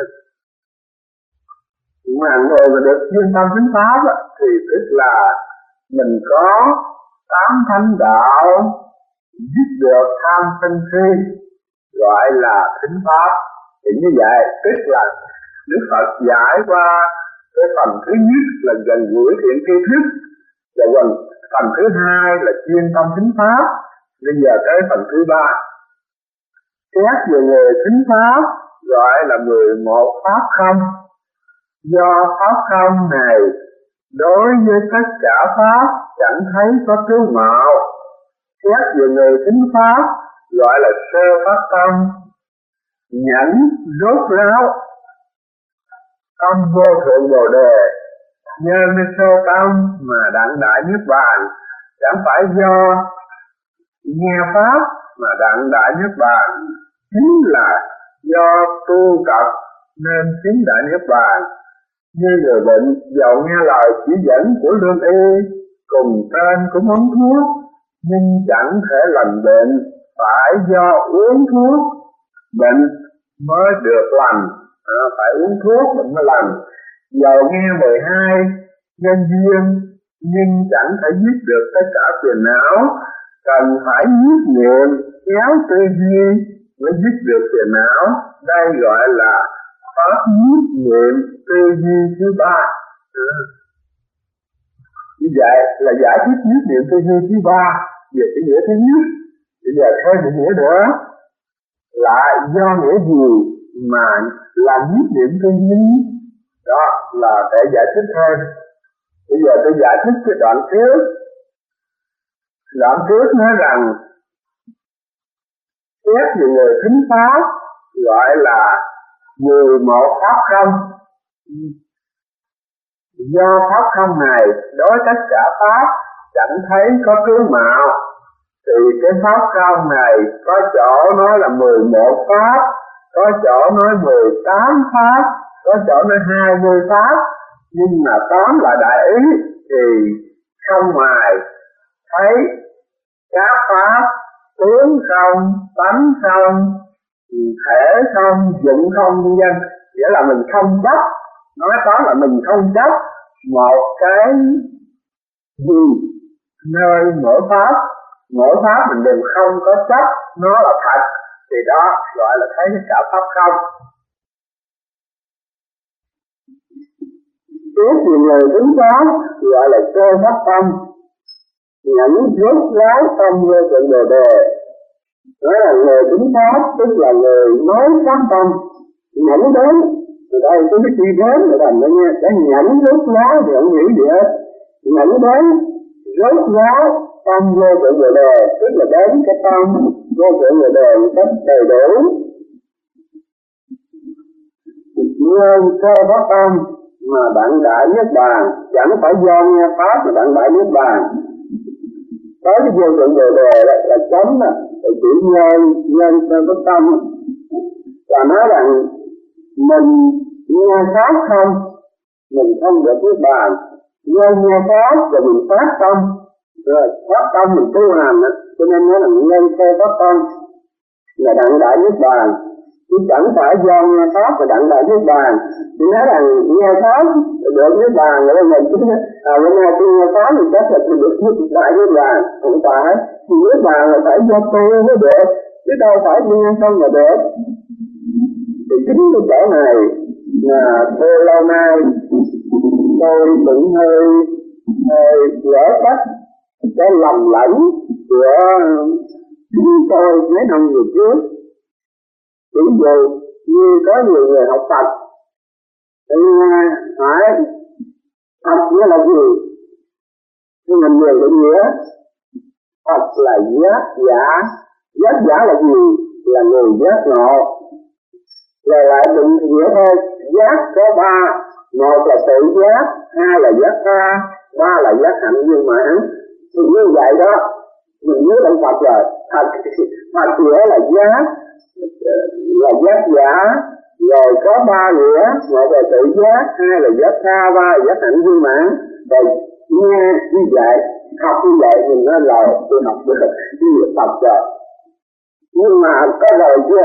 Mà người mà được chuyên tâm thính pháp thì tức là mình có 8 thánh đạo giết được tham sân si, gọi là thính pháp. Thì như vậy tức là Đức Phật giải qua cái phần thứ nhất là gần gũi thiện tri thức, và phần thứ hai là chuyên tâm thính pháp. Bây giờ tới phần thứ ba, xét về người thính pháp gọi là 11 pháp không. Do pháp không này đối với tất cả pháp chẳng thấy có tướng mạo. Xét về người thính pháp gọi là sơ pháp tâm, nhẫn rốt ráo tâm vô thượng bồ đề. Nhờ nơi sơ tâm mà đặng đại niết bàn, chẳng phải do nghe pháp mà đặng đại niết bàn, chính là do tu tập nên chứng đại niết bàn. Như người bệnh dầu nghe lời chỉ dẫn của lương y, cùng tên của món thuốc, nhưng chẳng thể lành bệnh, phải do uống thuốc bệnh mới được lành. Phải uống thuốc bệnh mới lành. Dầu nghe 12 nhân duyên, nhưng chẳng thể giết được tất cả phiền não, cần phải nhiếp niệm kéo tư duy mới giết được phiền não. Đây gọi là pháp nhiếp niệm tư duy thứ ba. Như vậy là giải thích nhiếp niệm tư duy thứ ba về cái nghĩa thứ nhất. Bây giờ thêm một nghĩa nữa là do nghĩa gì mà làm nhiếp niệm tư duy, đó là để giải thích thêm. Bây giờ tôi giải thích cái đoạn trước. Đoạn trước nói rằng xét về người thính pháp gọi là 11 pháp không. Do pháp không này đối tất cả pháp chẳng thấy có tướng mạo, thì cái pháp không này có chỗ nói là 11 pháp, có chỗ nói 18 pháp, có chỗ nói 20 pháp. Nhưng mà tóm lại đại ý thì không ngoài thấy các pháp tướng không, tánh không, thể không, dụng không vân. Nghĩa là mình không chấp, nói tóm là mình không chấp một cái gì nơi mỗi pháp mình đều không có chấp nó là thật, thì đó gọi là thấy tất cả pháp không. Tiếp thì người đứng đó gọi là sơ pháp tâm, nhẫn rốt ráo tâm vô tận bồ đề. Đó là người đứng đó tức là người nói pháp tâm, nhẫn đến từ đây có cái chi đến để thành nó nghe. Cái nhẫn rốt ráo thì không hiểu gì hết. Nhẫn đến rốt ráo tâm vô tận bồ đề, tức là đến cái tâm vô tận bồ đề một cách đầy đủ. Nguyên sơ pháp tâm mà đặng đại niết bàn, chẳng phải do nghe pháp mà đặng đại niết bàn. Tới cái vô tận bồ đề là chấm là chỉ nhân sơ pháp tâm, và nói rằng mình nghe pháp không, mình không được niết bàn. Nghe pháp và mình phát tâm, rồi phát tâm mình tu hành, cho nên nói là nhân sơ pháp tâm là đặng đại niết bàn. Chứ chẳng phải do nghe pháp và đặng đại niết bàn. Thì nói rằng nghe pháp được niết bàn, rồi mình chứ hôm nay tôi nghe pháp thì chắc là tôi được đại niết bàn. Không phải, niết bàn là phải do tu mới được, chứ đâu phải nghe không mà được. Thì chính cái chỗ này là tôi lâu nay tôi cũng hơi lỡ cách cái lầm lẫn của chính tôi mấy năm về trước. Ví dụ như có nhiều người học Phật thì hỏi Phật nghĩa là gì? Nhưng mình vừa định nghĩa Phật là giác giả là gì? Là người giác ngộ. Rồi lại định nghĩa thôi, giác có 3, 1 là tự giác, 2 là giác tha, 3 là giác hạnh viên mãn. Thì như vậy đó, Mình nhớ ông Phật rồi, Phật nghĩa là giác giả, rồi có ba nghĩa, một là tự giác, hai là giác tha, ba là giác hạnh viên mãn. Rồi nghe như vậy, học như vậy mình nói là tôi học được cái việc Phật rồi. Nhưng mà có rồi chưa?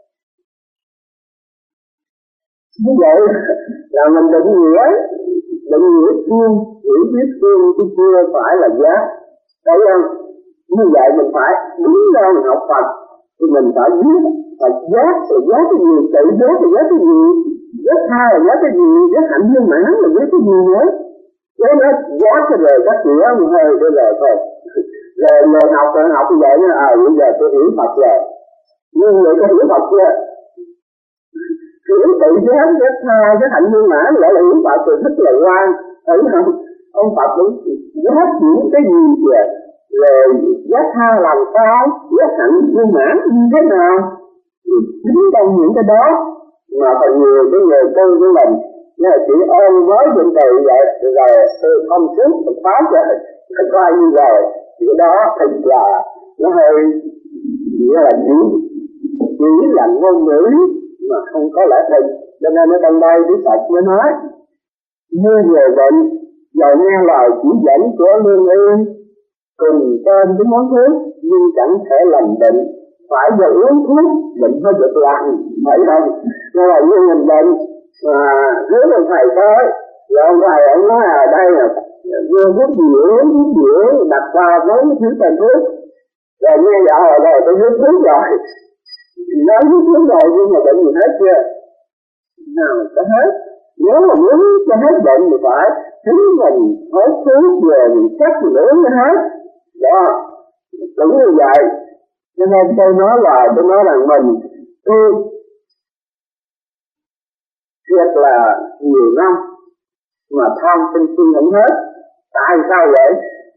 Như vậy là mình định nghĩa chuyên, hiểu biết chuyên chứ chưa phải là giác. Thấy không? Như vậy mình phải đứng ra mình học Phật thì mình phải biết Phật giác là giác cái gì, tự giác là giác cái gì, giác tha là giác cái gì, giác hạnh viên mãn là giác cái gì nữa. Thế nó giác cái rồi các nghĩa mình hơi cái rồi thôi. Rồi học như vậy nó bây giờ tôi hiểu Phật rồi. Nhưng người có hiểu Phật chưa? Hiểu tự giác, giác tha, giác hạnh viên mãn gọi là hiểu Phật rồi thích là quan. Thấy không? Ông Phật cũng giác những cái gì vậy? Rồi giác tha làm sao, giác hạnh viên mãn như thế nào? Chính trong những cái đó mà còn nhiều cái người tu của mình nó chỉ ôm với bên đời vậy rồi tôi không trước tôi phá rồi tôi coi như rồi thì cái đó thật là nó hơi nghĩa là chỉ là ngôn ngữ mà không có lẽ thật. Cho nên ở trong đây Đức Phật mới nói như người bệnh giờ nghe lời chỉ dẫn của Lương Yên cùng tên cái món thuốc nhưng chẳng thể lành bệnh, phải giờ uống thuốc bệnh mới được lành, phải không? Nên là như mình bệnh mà nếu mà thầy tới rồi ông thầy ông nói đây là vừa thuốc gì uống đặt qua với thứ tên thuốc rồi nghe rồi tôi hút thuốc rồi thì nói hút thuốc rồi nhưng mà bệnh gì hết chưa? Nào có hết. Nếu mà muốn cho hết bệnh thì phải chính mình hốt thuốc về mình cắt mình uống nó hết đó, cũng như vậy. Cho nên tôi nói rằng mình tu thiệt là nhiều năm mà tham sân si không hết. Tại sao vậy?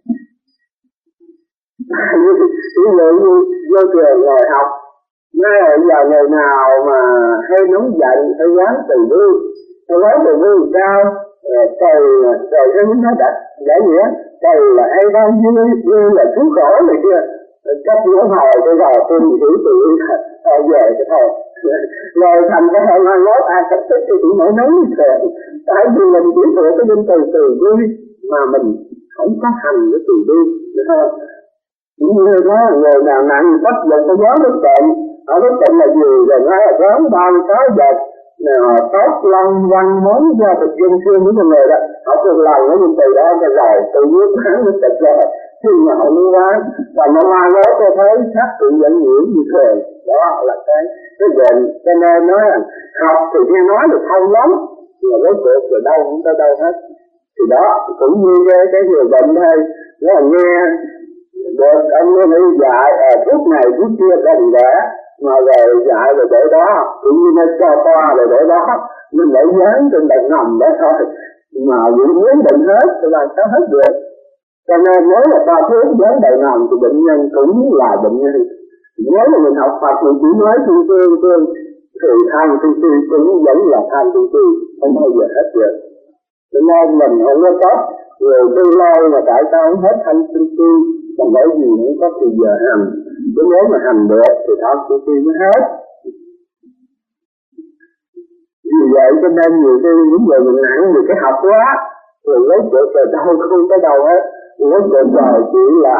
Ví dụ như vô trường ngồi học, ngay ở giờ ngày nào mà hay nóng giận, hay quán từ bi sao? Trời ơi nó đã nghĩa, trời là hay bao nhiêu là cứu khổ này kia. Cách nó hồi tôi vào tôi hiểu tự về cái thôi. Rồi thành cái hồi mai mốt cách thức thì cũng nổi nóng như thế. Tại vì mình chỉ thuộc cái bên từ bi mà mình không có hành cái từ bi, được không? Những người đó người nào nặng bắt được cái gió bất tịnh, ở bất tịnh là gì? Rồi nói là gió 36 giờ tốt lăng văn món do thực dân xương của người đó, họ thường lòng nó nhìn từ đó cho rồi tự nhiên hắn nó tịch rồi khi mà họ muốn quá và nó mai đó tôi thấy sắc tự dẫn nhiễm như thường. Đó là cái bệnh. Cho nên nói là học thì nghe nói được thông lắm mà rốt cuộc rồi đâu cũng tới đâu hết. Thì đó cũng như cái người bệnh thôi, nó là nghe được ông ấy dạy thuốc này thuốc kia gần đã mà rồi dạy rồi để đó cũng như nó cho toa rồi để đó mình lại dán trên bệnh nằm đó thôi mà vẫn muốn bệnh hết thì làm sao hết được. Cho nên nếu là ta thuốc dán bệnh nằm thì bệnh nhân cũng là bệnh nhân. Nếu mà mình học Phật mình chỉ nói tương thì tham tương cũng vẫn là tham tương, không bao giờ hết được. Cho nên mình không có tốt người tương lai mà tại sao không hết tham tương còn bởi vì không có thời giờ hành. Chứ nếu mà hành được thì tham tương mới hết. Vì vậy cho nên nhiều khi những người mình nặng vì cái học quá rồi lấy chỗ trời đâu không có đâu hết. Lấy chỗ trời chỉ là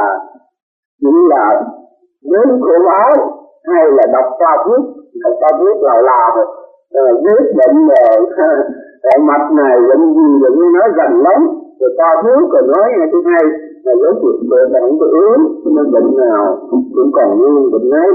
đến khổ báo hay là đọc qua viết là viết bệnh rồi mạch này bệnh gì rồi như nói gần lắm rồi ta thuốc rồi nói nghe thứ hai là lấy chuyện bệnh là không có uống nên bệnh nào cũng còn nguyên bệnh ấy.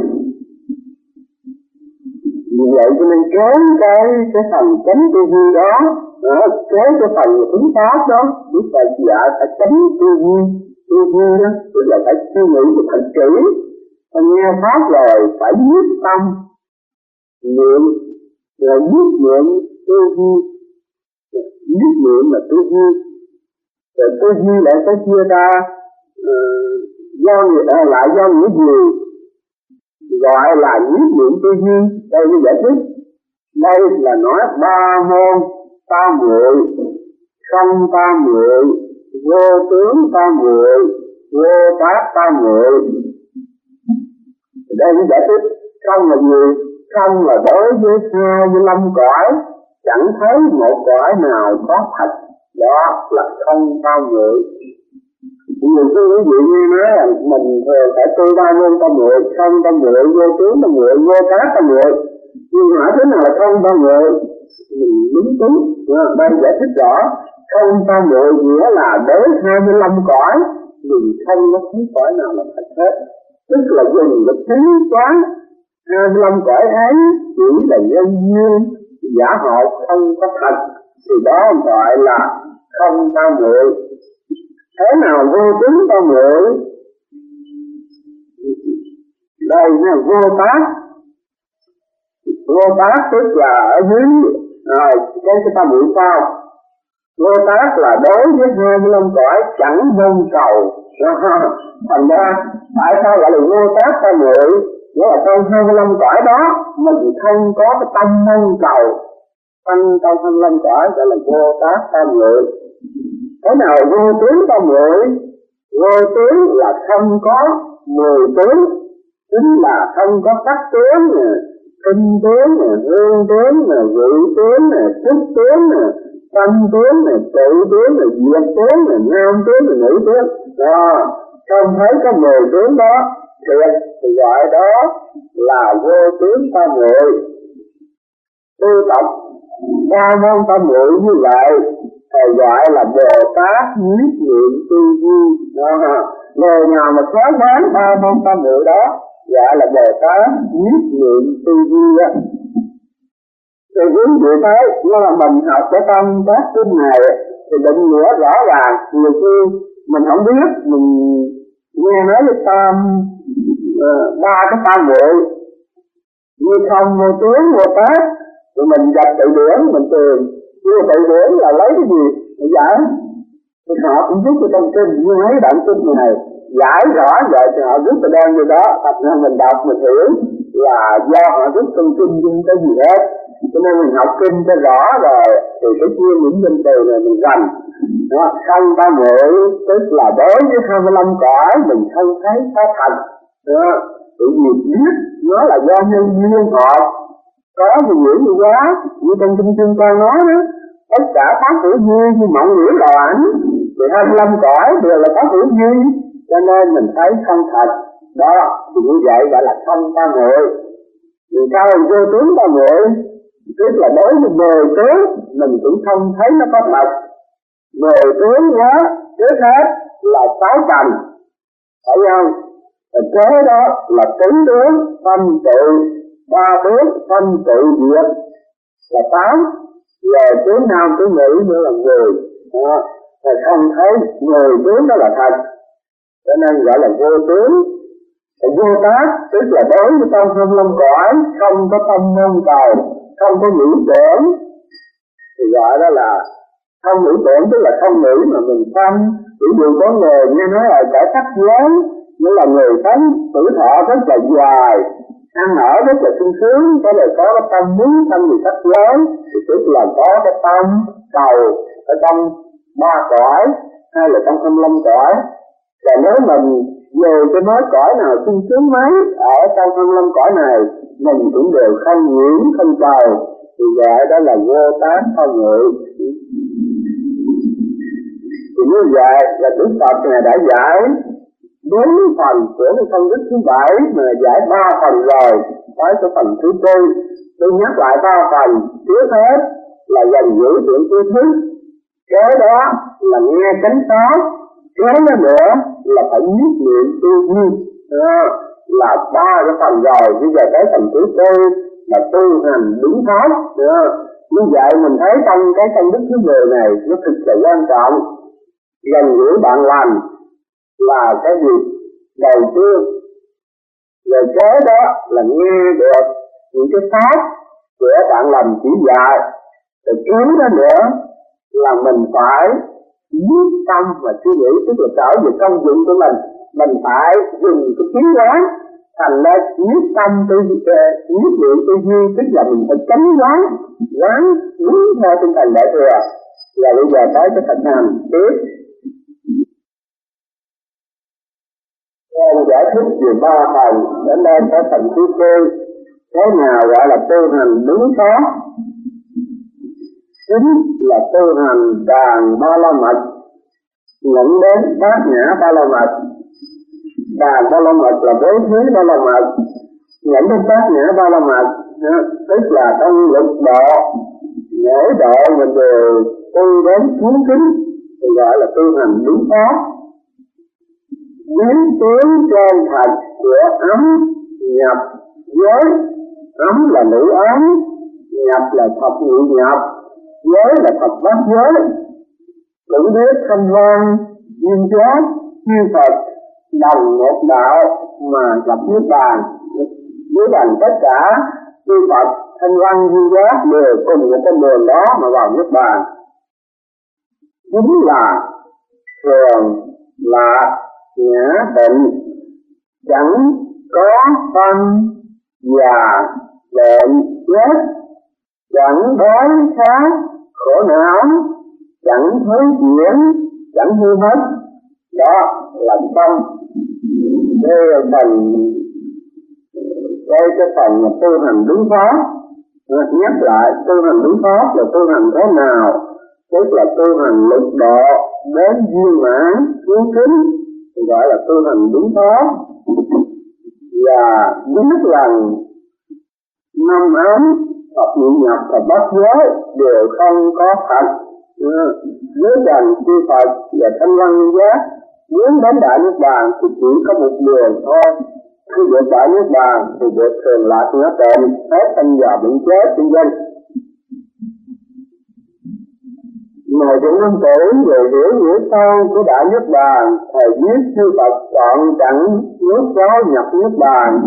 Vì vậy cho nên kéo cái phần chánh tư duy đó, kéo cái phần thính pháp đó, biết là phải tránh tư duy đó, tức là phải suy nghĩ cho thật kỹ. Nghe pháp rồi phải nhiếp tâm, niệm, rồi nhiếp niệm tư duy, nhiếp niệm là tư duy, rồi tư duy lại phải chia ra lại do những gì gọi là nhiếp niệm tư duy. Đây như giải thích, đây là nói ba môn tam muội, không tam muội, vô tướng tam muội, vô tác tam muội. Đây giải thích không là gì? Không là đối với 25 cõi chẳng thấy một cõi nào có thật, đó là không tam muội. Nhiều khi quý vị nghe nói là mình thường phải tu ba môn tam muội, không tam muội, vô tướng tam muội, vô tác tam muội. Nhưng hỏi thế nào là không tam muội? Mình đúng tính. Đây giải thích rõ, không tam muội nghĩa là đối 25 cõi, mình không có thấy cõi nào là thật hết. Tức là dùng cái tính toán 25 cõi ấy chỉ là nhân duyên giả hộ không có thật, thì đó gọi là không tam muội. Thế nào vô tướng tam muội? Đây là vô tác. Vô tác tức là ở dưới cái tam muội sao? Vô tác là đối với 25 cõi chẳng mong cầu. Thành ra tại sao gọi là vô tác tam muội? Nghĩa là trong 25 cõi đó mình không có cái tâm mong cầu. Trong 25 cõi gọi là vô tác tam muội. Thế nào vô tướng tam muội? Vô tướng là không có 10 tướng, chính là không có sắc tướng nè, tinh tướng nè, hương tướng nè, vị tướng nè, thức tướng nè, tâm tướng nè, tự tướng nè, diệt tướng nè, nam tướng nè, nữ tướng. Đó, không thấy có 10 tướng đó thì gọi đó là vô tướng tam muội. Tu tập ba môn tam muội như vậy thầy gọi là Bồ Tát nhiếp niệm tư duy. Người nào mà khóa quán ba môn tam muội đó gọi là Bồ Tát nhiếp niệm tư duy á. Thì quý vị thấy, nếu mà mình học cái tâm các kinh này thì định nghĩa rõ ràng. Nhiều khi mình không biết, mình nghe nói cái tam ba cái tam muội như không, vô tướng, vô tác, thì mình gặp tự điển mình tìm. Nhưng tự điển là lấy cái gì để giải? Thì họ cũng viết cái trong kinh, như mấy bản kinh này giải rõ vậy thì họ viết cái đơn như đó. Thật ra mình đọc mình hiểu là do họ viết trong kinh nhưng cái gì hết. Cho nên mình học kinh cho rõ rồi thì cái chia những minh từ này mình rành. Không tam muội tức là đối với 25 cõi mình không thấy có thật. Tự nhiên biết nó là do nhân duyên hợp. Có thì nghĩa như quá, như trong kinh chương con nói đó, tất cả pháp hữu duy như mộng nghĩa là ảnh, thì 25 cõi đều là pháp hữu duy, cho nên mình thấy không thật. Đó, thì như vậy gọi là không tam muội. Vì sao mình vô tướng tam muội? Tức là đối với 10 tướng mình cũng không thấy nó có thật. 10 tướng nhớ, trước hết là 6 trần, phải không? Kế đó là tứ tướng, tâm tự, ba tướng, tâm tự diệt là 8. Về tướng nam tướng nữ nữa là 10. Thầy không thấy 10 tướng đó là thật, cho nên gọi là vô tướng. Vô tác tức là đối với tâm 25 cõi không có tâm mong cầu, không có nghĩ tưởng, thì gọi đó là không nghĩ tưởng, tức là không nghĩ mà mình tâm. Ví dụ có người nghe nói là cõi sắc giới, nghĩa là người sống tuổi thọ rất là dài, ăn ở rất là sung sướng, có thể có cái tâm muốn tâm gì sắc giới, thì tức là có cái tâm cầu ở trong 3 cõi hay là trong 25 cõi. Và nếu mình về cho nói cõi nào sung sướng mấy ở trong 25 cõi này mình cũng đều không nhiễm không cầu, thì gọi đó là vô tác tam muội. Thì như vậy là Đức Phật này đã giải 4 phần của cái công đức thứ 7 mà giải 3 phần rồi, tới cái phần thứ 4. Tôi nhắc lại 3 phần. Trước hết là gần giữ chuyện tư thức, kế đó là nghe chánh pháp, kế đó nữa là phải nhiếp niệm tư duy. Là 3 cái phần rồi. Bây giờ tới phần thứ 4 là tu hành đúng pháp. Như vậy mình thấy trong cái công đức thứ 10 này nó thực sự quan trọng. Gần giữ bạn lành là cái việc đầu tiên. Rồi kế đó là nghe được những cái pháp của bạn lành chỉ dạy. Rồi kế đó nữa là mình phải nhiếp tâm và suy nghĩ, tức là trở về công dụng của mình phải dùng cái kiến quán. Thành ra nhiếp tâm nhiếp niệm tư duy, tức là mình phải chánh quán đúng theo tinh thần đại thừa. Và bây giờ tới cái thực hành tiếp. Con giải thích về ba phần, đến đây có phần thứ tư. Thế nào gọi là tu hành đúng pháp? Chính là tu hành đàn ba la mật, dẫn đến bát nhã ba la mật. Đàn ba la mật là bố thí ba la mật, dẫn đến bát nhã ba la mật, tức là trong lực độ, mỗi độ mình đều tu đến cuốn kính, thì gọi là tu hành đúng pháp. Biến tướng chân thật của ấm nhập giới, ấm là nữ ấm, nhập là thập nhị nhập, giới là thập bát giới. Cũng biết thanh văn, duyên giác, chư Phật đồng một đạo mà gặp Niết Bàn. Với bằng tất cả chư Phật, thanh văn, duyên giác đều cùng một con đường đó mà vào Niết Bàn. Chính là thường là nhã định, chẳng có phân và lệnh chết, chẳng đói khát khổ não, chẳng thấy chuyển, chẳng hư mất. Đó là tâm. Đây là phần, đây cái phần tu hành đúng pháp. Nhắc lại, tu hành đúng pháp là tu hành thế nào? Tức là tu hành lực độ đến viên mãn, cứu kính, gọi là tu hành đúng pháp. Và biết rằng năm ấm, thập nhị nhập và bát giới đều không có thật. Nếu rằng chư Phật và thanh văn giác muốn đến Đại Niết Bàn thì chỉ có một đường thôi. Khi được Đại Niết Bàn thì được thường lạc ngã tịnh, hết sanh già bệnh chết trên dân. Ngài Thiện Nam Tử về hiểu nghĩa sâu của Đại Niết Bàn, thầy viết chư Phật chọn chẳng nước giáo nhập Niết Bàn.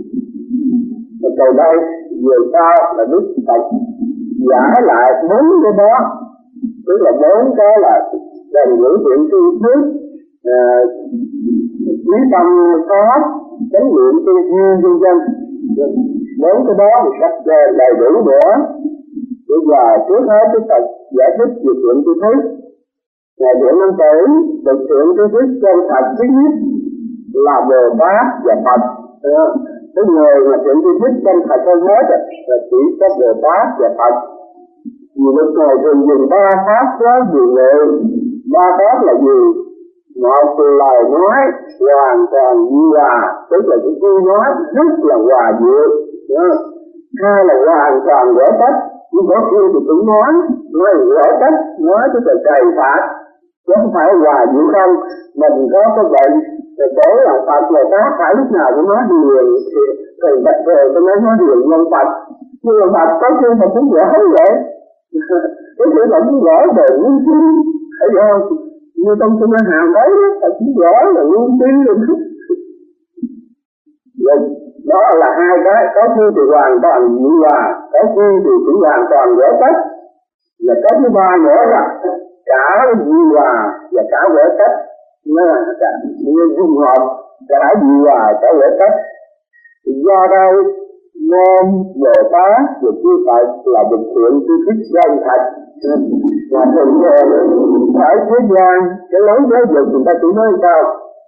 Từ đây về sau là Đức Phật giải lại bốn cái đó, tức là bốn cái là đền ngữ thiện tri thức, trí tâm pháp, chánh niệm tư duy vân vân. Bốn cái đó thì cách đầy đủ nữa. Bây giờ trước hết Đức Phật giải thích về thiện tri thức. Ngài Thiện Nam Tử được thiện tri thức chân thật thứ nhất là Bồ Tát và Phật. Cái người mà thiện tri thức chân thật hơn hết là chỉ có Bồ Tát và Phật. Vì lúc này thường dùng ba pháp đó nhiều người. Ba pháp là gì? Một lời nói hoàn toàn hòa, tức là cái câu nói rất là hòa diệu. Hai là hoàn toàn gỡ cách, nhưng có khi thì cũng nói gỡ cách, nói tức là cày phạt, chứ không phải hòa diệu không. Mình có cái bệnh, rồi chỗ là Phật người ta phải lúc nào cũng nói điều, thì bạch về tôi nói điều nhân Phật. Nhưng mà Phật có khi mà cũng gỡ vậy. Cái sự là cũng gỡ về nguyên sinh, thấy không? Như trong Kinh Hàm đấy, Phật cũng gỡ là nguyên sinh rồi. Đó là hai cái, có khi thì hoàn toàn dịu hòa, có khi thì cũng hoàn toàn gỡ cách. Và cái thứ ba nữa là cả dịu hòa và cả gỡ cách. Nó là cả dung hợp, cả dịu hòa, cả gỡ cách. Do đây nên Bồ Tát và chư Phật là được thiện tri thức chân thật. Và thường phải thế gian, cái lối giáo dục người ta chỉ nói sao?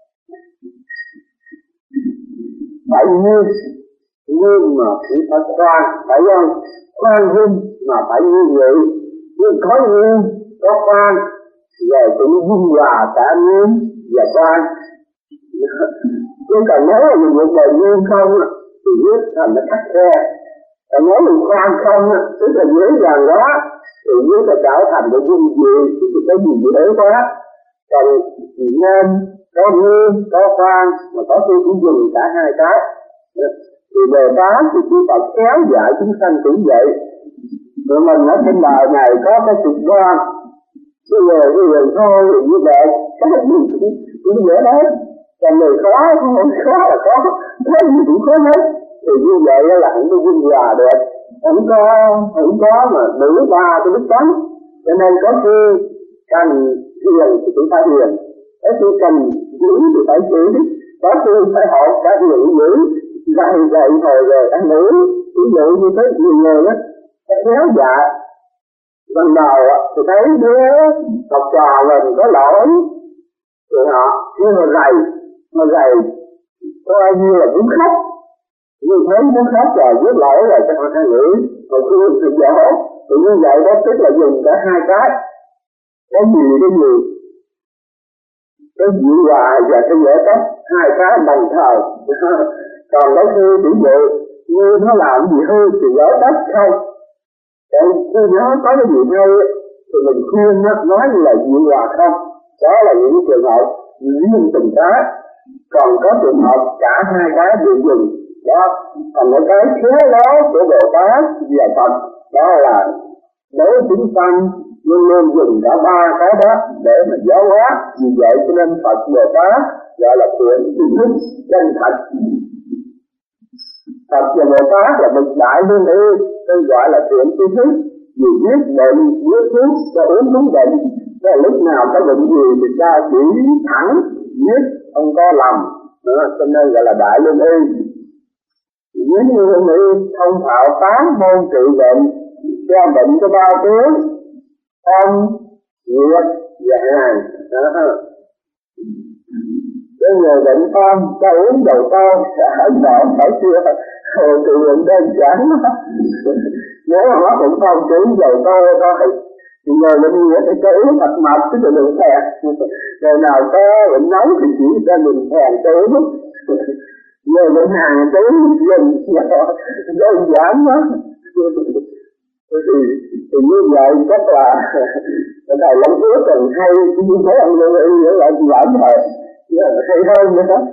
Phải nghiêm mà chỉ phải khoan, phải không? Khoan nghiêm mà phải nghiêm nghị, nhưng có nghiêm, có khoan, rồi cũng dung hòa cả nghiêm và khoan. Chứ cần nói là mình một bài nghiêm không thì viết thành nó khắc khe. Còn nói mình khoan không, tức là nhớ rằng đó thì viết là trở thành cái dung gì, thì cái gì để quá. Còn nên có nghiêm, có khoan, mà có khi cũng dùng cả hai cái. Thì Bồ Tát thì chỉ Phật kéo dạy chúng sanh cũng vậy. Tụi mình ở trên đời này có cái cực đoan, cái người thôi thì như vậy, cái gì cũng dễ đấy. Còn người khó, không khó là có, cái gì cũng khó hết. Thì như vậy là không có dung hòa được, không có mà đủ ba cái đức tánh. Cho nên có khi cần thiền thì cũng phải thiền, có khi cần giữ thì phải giữ, có khi phải học cả thiền giữ, dạy hồi rồi ăn ngủ. Ví dụ như thế nhiều người á, kéo dạ lần đầu thì thấy đứa học trò mình có lỗi thì họ khi mà rầy có ai như là muốn khóc, như thế muốn khóc rồi viết lỗi rồi cho họ hai ngữ, rồi cứ tự dỗ, thì như vậy đó tức là dùng cả hai cái gì, cái dịu hòa và cái dễ cách, hai cái đồng thời. Còn cái khi ví dụ như nó làm gì hư thì dễ cách không, còn khi nó có cái gì hay thì mình khuyên nó nói là dịu hòa không. Đó là những trường hợp riêng từng cái. Còn có trường hợp cả hai cái đều dùng đó, thành một cái thế đó của Bồ Tát và Phật, đó là đối chúng sanh luôn luôn dùng cả ba cái đó để mà giáo hóa. Vì vậy cho nên Phật Bồ Tát gọi là thiện tri thức chân thật. Phật và Bồ Tát là bậc đại lương y, tôi gọi là thiện tri thức. Vì biết bệnh, biết thuốc cho uống đúng bệnh, cho lúc nào có bệnh gì thì ta chỉ thẳng biết, không có lầm nữa, cho nên gọi là đại lương y. Nếu như lương y thông thạo 8 môn trị bệnh, cho bệnh có 3 tướng: phong, nhiệt và hàn. Cái người bệnh phong ta uống dầu tôm sẽ phải chưa trị bệnh đơn giản. Nếu mà nó cũng phong chỉ uống dầu tôm thôi thì người bệnh nhiệt thì cho uống thật mập chứ đừng thèm. Người nào có bệnh nóng thì chỉ cho mình thèm cho uống. Người bệnh hàn cho uống dần đơn giản đó. Thì như vậy chắc là thầy Long Phước cần hay như thế ông Lương Y nữa lại giảm rồi, hay hơn nữa đó.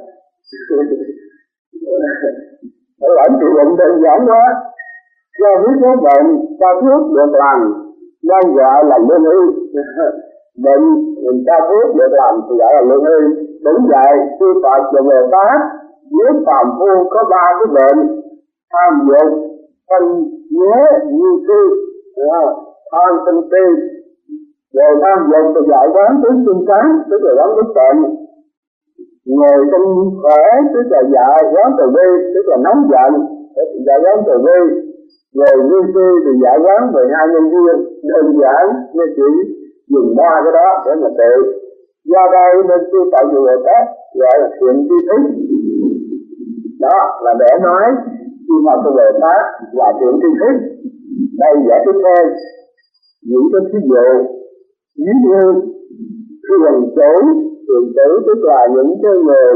Lãnh trị bệnh đơn giản quá, do biết số bệnh ta thuốc được làm nên gọi là lương y. Bệnh mình ta thuốc được làm thì gọi là lương y. Đúng vậy, sư Phật và Bồ Tát nếu phàm phu có 3 cái bệnh: tham dục, sân nhớ, như sư, tham sân si. Rồi tham dục thì giải quán tướng xương cán, tức là quán đức tịnh. Ngồi trong khỏe tức là giải quán từ bi, tức là nóng giận, giải quán từ bi. Rồi như sư thì giải quán 12 nhân duyên, đơn giản như chỉ dùng 3 cái đó để mà trị. Do đây nên sư Phật và Bồ Tát gọi là thiện tri thức. Đó là để nói sư Phật và Bồ Tát là thiện tri thức. Đây giải thích thêm những cái thí dụ, ví như thường tử tức là những cái người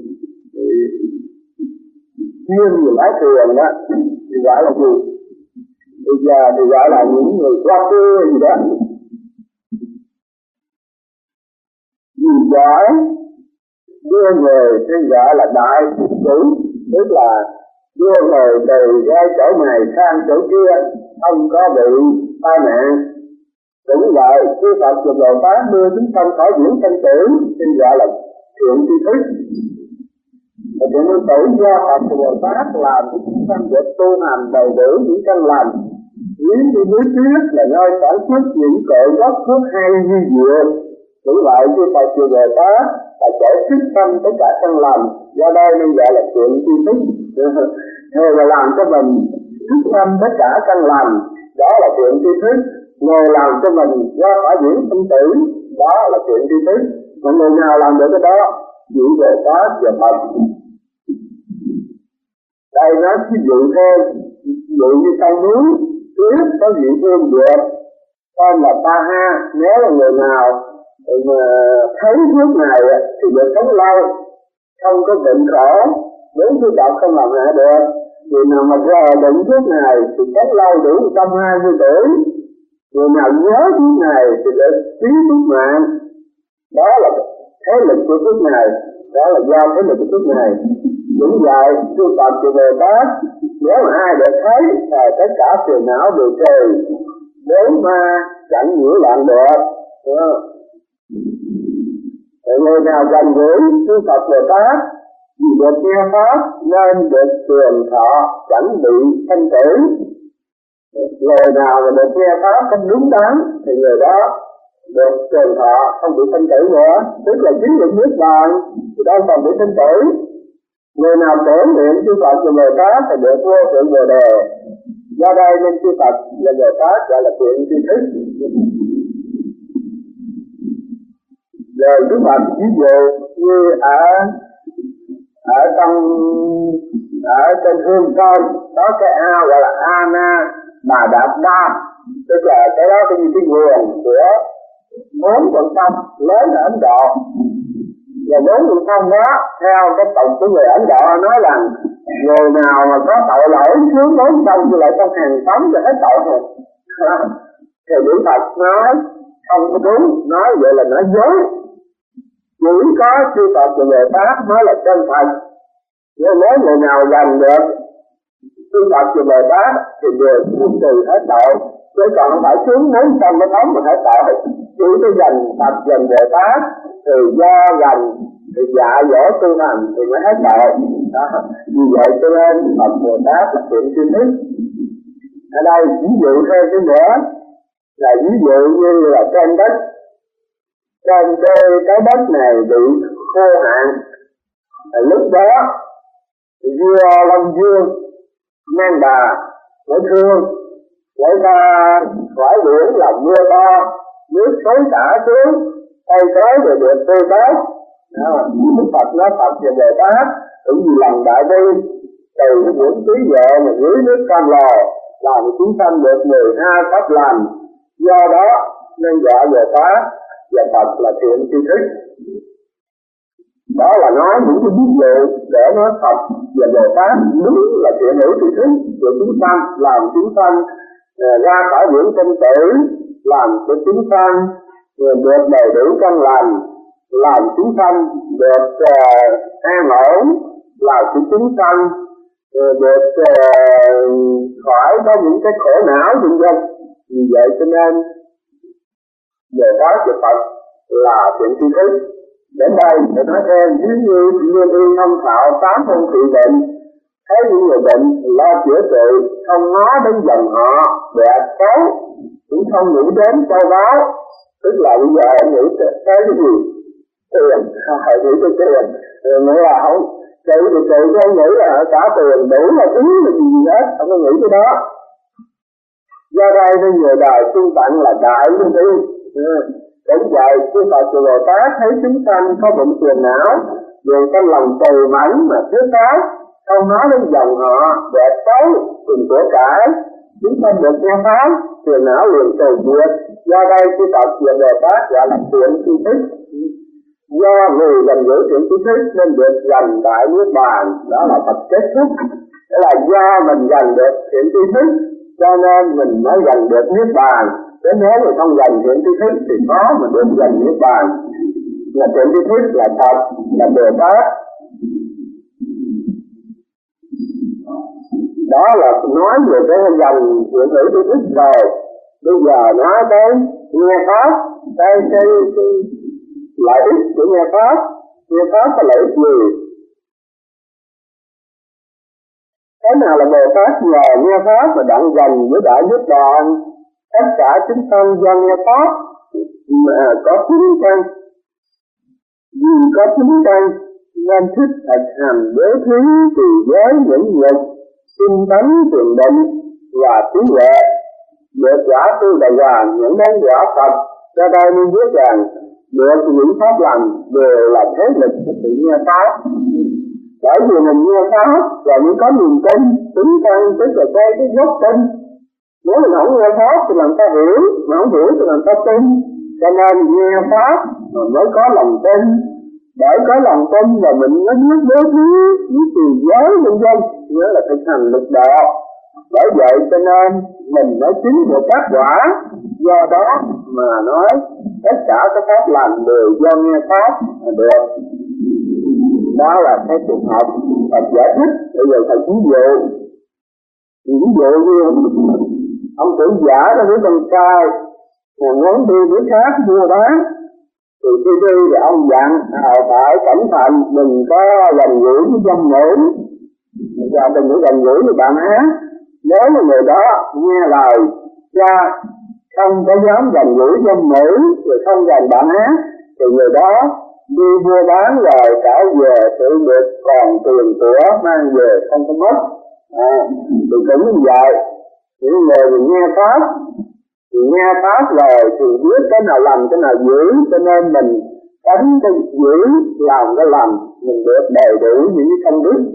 chuyên về lái thuyền đó thì gọi là gì? Bây giờ thì gọi là những người qua tư gì đó. Vì giỏi đưa người thì gọi là đại chủ, tức là đưa người từ ngay chỗ này sang chỗ kia, không có bị tai nạn. Cũng vậy, sư Phật và Bồ Tát đưa chúng sanh khỏi biển sanh tử thì gọi là thiện tri thức. Và thiện tri thức do Phật và Bồ Tát làm chúng sanh được tu hành đầy đủ những căn lành. Nếu như núi tuyết là nơi sản xuất những cội gốc thuốc hay như dược. Cũng vậy, sư Phật và Bồ Tát là chỗ xuất sanh tất cả căn lành. Do đây nên gọi là thiện tri thức. Người là làm cho mình xuất sanh tất cả căn lành, đó là thiện tri thức. Người làm cho mình do khỏi biển sinh tử, đó là thiện tri thức. Mà người nào làm được cái đó, chỉ Bồ Tát và Phật. Đây nói ví dụ thêm, ví dụ như trong núi tuyết có vị phương dược tên là Ta Ha. Nếu là người nào mà thấy thuốc này thì được sống lâu, không có bệnh khổ, đúng thứ độc không làm hại được. Người nào mà rờ bệnh thuốc này thì sống lâu đủ 120 tuổi. Người nào nhớ thuốc này thì được tí thuốc mạng. Đó là thế lực của thuốc này, đó là do thế lực của thuốc này. Đúng vậy, sư Phật và Bồ Tát, nếu mà ai được thấy thì tất cả phiền não đều trừ, bốn ma chẳng nhiễu loạn được. Người nào gần gũi sư Phật Bồ Tát vì được nghe pháp nên được trường thọ chẳng bị sanh tử. Người nào mà được nghe pháp không đúng đắn thì người đó được trường thọ không bị sanh tử nữa, tức là chính những nước bàn thì đâu còn bị sanh tử. Người nào tưởng niệm chư Phật và Bồ Tát thì được vô thượng Bồ Đề. Do đây nên chư Phật và Bồ Tát gọi là thiện tri thức. Rồi Đức Phật ví dụ như ở ở trên hương sơn có cái ao gọi là Ana Bà Đạt Đam, tức là cái đó cũng như cái nguồn của 4 con sông lớn ở Ấn Độ. Và 4 con sông đó theo cái tục của người Ấn Độ nói rằng người nào mà có tội lỗi xuống 4 sông thì lại trong hàng sống thì hết tội rồi. Thì Đức Phật nói không có đúng, nói vậy là nói dối. Chỉ có chư Phật và Bồ Tát mới là chân thật. Nhưng nếu người nào gần được chư Phật và Bồ Tát thì đều không trừ hết tội. Chứ còn không phải xuống 4 sông mới thống mà hết tội. Chỉ có gần Phật gần Bồ Tát thì do gần thì dạ dỗ tu hành thì mới hết tội. Vì vậy cho nên Phật Bồ Tát là thiện tri thức. Ở đây ví dụ thêm cái nữa là ví dụ như là trên đất, trên cái đất này bị khô hạn, lúc đó vua Long Dương mang bà của thương lấy ra khỏi biển là mưa to, nước xối xả xuống tay tới rồi được tươi tốt. Đức Phật nói Phật về Bồ Tát cũng vì lòng đại bi từ cái biển trí vệ mà dưới nước cam lò làm chúng sanh được 12 pháp lành. Do đó nên gọi Bồ Tát và Phật là thiện tri thức. Đó là nói những cái ví dụ để nói Phật và Bồ Tát đúng là thiện hữu tri thức của chúng sanh, làm chúng sanh ra khỏi biển sinh tử, làm cho chúng sanh được đầy đủ căn lành, làm chúng sanh được an ổn, làm cho chúng sanh được khỏi có những cái khổ não vân vân. Vì vậy cho nên Bồ Tát và Phật là thiện tri thức. Đến đây để nói thêm, nếu như nguyên y thông thạo 8 môn trị bệnh, thấy những người bệnh lo chữa trị, không ngó đến dòng họ đẹp xấu, cũng không nghĩ đến châu báu. Tức là bây giờ anh nghĩ tới cái gì? Tiền, nghĩ tới tiền. Nghĩa là không trị thì trị, không nghĩ là cả tiền đủ là thứ là gì hết, không có nghĩ cái đó. Do đây bây giờ đời xưng tặng là đại nguyên y. Cũng vậy, Chư Phật và Bồ Tát thấy chúng sanh có bụng phiền não, dùng trong lòng từ mẫn mà thứ cái, không nói đến dòng họ đẹp xấu, cùng của cải, chúng sanh được nghe pháp, phiền não liền từ diệt. Do đây Chư Phật và Bồ Tát gọi là thiện tri thức. Do người gần gũi thiện tri thức nên được gần đại niết bàn, đó là Phật kết thúc. Đó là do mình gần được thiện tri thức, cho nên mình mới gần được niết bàn. Thế nếu mà không gần thiện tri thức thì khó mà được gần niết bàn. Là thiện tri thức là Phật, là Bồ Tát. Đó là nói về cái gần thiện hữu tri thức rồi. Bây giờ nói tới nghe pháp, cái lợi ích của nghe pháp có lợi ích gì? Thế nào là Bồ Tát nhờ nghe pháp mà đặng gần với đại niết bàn? Tất cả chúng sanh do nghe pháp mà có 9 căn, vì có 9 căn nên thích thực hành bố thí trì giới nhẫn nhục, tinh tấn thiền định và trí huệ, được quả tu đà hoàng những đáng quả Phật. Cho đây nên biết rằng được những pháp lành đều là thế lực của sự nghe pháp. Bởi vì mình nghe pháp và mình có niềm tin, tính căn tức là cái gốc tin. Nếu mình không nghe pháp thì làm ta hiểu, mà không hiểu thì làm ta tin. Cho nên nghe pháp mà mới có lòng tin. Để có lòng tin và mình mới biết bố thí, biết trì giới vân vân, nghĩa là thực hành lực đạo. Bởi vậy cho nên mình mới chứng được các quả. Do đó mà nói tất cả các pháp lành đều do nghe pháp mà được. Đó là cái trường hợp Phật giải thích. Bây giờ thầy ví dụ như ông trưởng giả đó với con trai muốn đi với khác mua bán, thì khi đi thì ông dặn phải cẩn thận, đừng có gần gũi với dâm nữ và đừng có gần gũi với bạn ác. Nếu mà người đó nghe lời ra không có dám gần gũi dâm nữ rồi không gần bạn ác thì người đó đi mua bán rồi trở về tự được còn tiền của mang về không có mất. Thì cũng như vậy, những người mình nghe pháp thì nghe pháp rồi thì biết cái nào lành cái nào dữ, cho nên mình tránh cái dữ làm cái lành, mình được đầy đủ những cái công đức.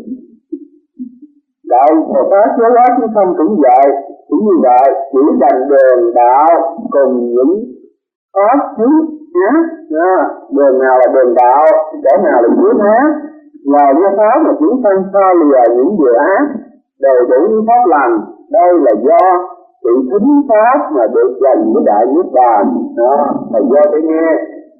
Đạo Phật Pháp giáo hóa chúng sanh cũng vậy, cũng như vậy, chỉ đành đường đạo cùng những pháp trước ác. Đường nào là đường đạo, chỗ nào là trước ác. Ngoài cái pháp mà chúng sanh xa lìa những điều ác, đầy đủ những pháp lành, đây là do sự thính pháp mà được dành với đại niết bàn. Đó là do cái nghe.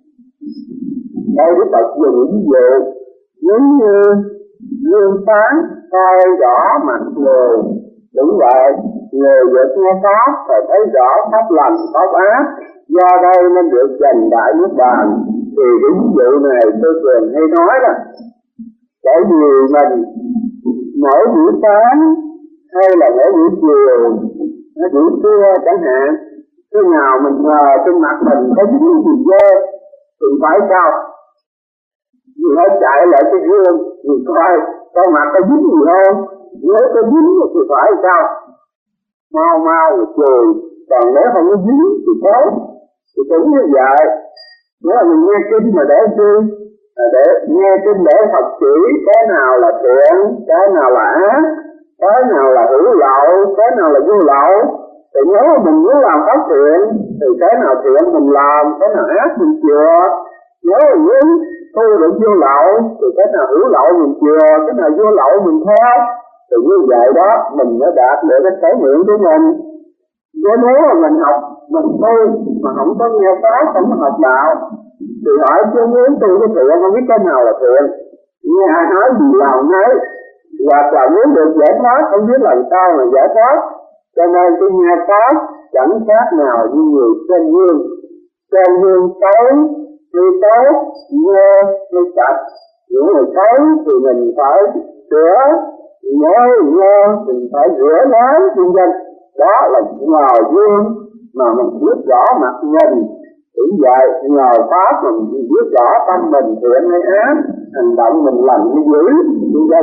Đây Đức Phật dùng ví dụ giống như gương sáng soi rõ mặt người. Đúng vậy, người được nghe pháp phải thấy rõ pháp lành pháp ác, do đây nên được dành đại niết bàn. Thì cái ví dụ này tôi thường hay nói đó, bởi vì mình mỗi buổi sáng hay là mỗi buổi chiều, buổi trưa chẳng hạn, khi nào mình ngờ trên mặt mình có dính gì dơ thì phải sao? Mình phải chạy lại cái gương, mình coi mặt có dính gì không? Nếu có dính thì phải sao? Mau rồi chùi, còn nếu không có dính thì tốt. Thì cũng như vậy, nếu mà mình nghe kinh mà để chi? Để nghe kinh để Phật chỉ cái nào là thiện, cái nào là ác, cái nào là hữu lậu, cái nào là vô lậu. Thì nếu mình muốn làm pháp thiện thì cái nào thiện mình làm, cái nào ác mình chừa. Nếu mình muốn tu được vô lậu thì cái nào hữu lậu mình chừa, cái nào vô lậu mình theo. Thì như vậy đó mình mới đạt được cái trải nghiệm của mình. Nếu mà mình học, mình tu mà không có nghe pháp, không có học đạo thì hỏi chứ muốn tu cái thiện không biết cái nào là thiện. Nghe ai nói gì nào nấy, hoặc là muốn được giải thoát không biết làm sao mà giải thoát. Cho nên cái nghe pháp chẳng khác nào như người trên gương. Trên gương xấu, người tốt, nghe, người sạch. Những người xấu thì mình phải sửa, nghe, mình phải rửa lái, vân vân. Đó là nhờ gương mà mình biết rõ mặt nhìn. Cũng vậy, nhờ pháp mình biết rõ tâm mình thiện hay ác, hành động mình lành hay dữ, vân vân.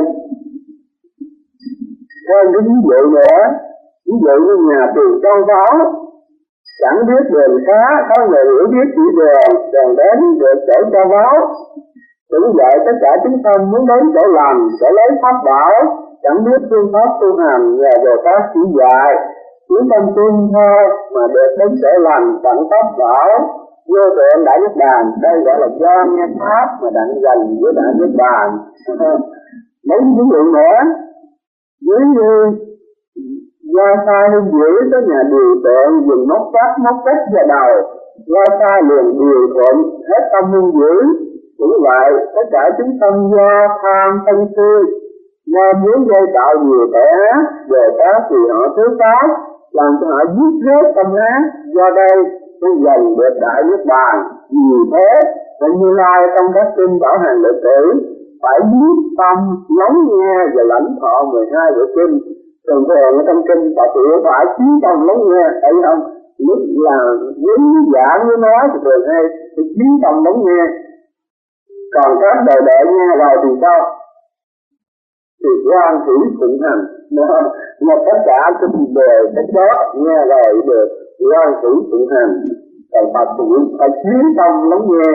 Thêm cái ví dụ nữa, ví dụ như nhà tù châu báu, chẳng biết đường xá, có người hiểu biết chỉ đường đến được chỗ châu báu. Cũng vậy, tất cả chúng sanh muốn đến chỗ lành, để lấy pháp bảo, chẳng biết phương pháp tu hành nhờ Bồ Tát chỉ dạy. Chúng tâm tin thôi mà được đến chỗ lành tận pháp bảo, vô tượng đại niết bàn. Đây gọi là do nghe pháp mà đặng dành với đại niết bàn. Mấy ví dụ nữa, nếu như do sai hung dữ tới nhà điều tượng dùng móc cách vào đầu, do sai liền điều thuận hết tâm hung dữ. Cũng vậy, tất cả chúng sanh do tham sân si, do muốn gây tạo nhiều tội ác, về đó thì họ thứ pháp, làm cho họ giết hết tâm ác. Do đây mới giành được đại niết bàn. Vì thế, Như Lai trong các kinh bảo hàng đệ tử phải biết tâm lắng nghe và lãnh thọ 12 bộ kinh. Thường thường ở trong kinh Phật hiệu phải chí tâm lắng nghe, thấy không? Lúc là với giảng với nói thì thường hay chí tâm lắng nghe. Còn các đời đệ nghe rồi thì sao? Thì quan thủy phụng hành. Mà tất cả kinh đề cái đó nghe rồi được quan thủy phụng hành. Còn Phật thì phải chí tâm lắng nghe.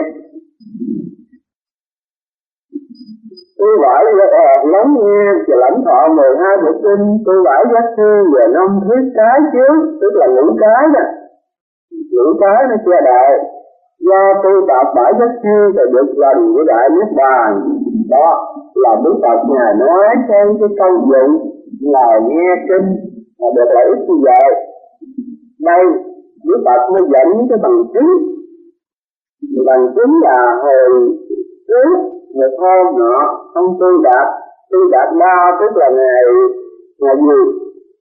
Tôi bảo lắng nghe và lãnh thọ 12 bộ kinh. Tôi bảo giác sư về 5 thuyết cái chứ, tức là ngũ cái nè. Ngũ cái nó che đại. Do tôi tập bãi giác sư thì được gần với đại niết bàn. Đó là Đức Phật Ngài nói trên cái công dụng là nghe kinh là được lợi ích như vậy. Đây Đức Phật mới dẫn cái bằng chứng. Bằng chứng là hồi trước một hôm nọ ông Tư Đạt La, tức là ngày gì?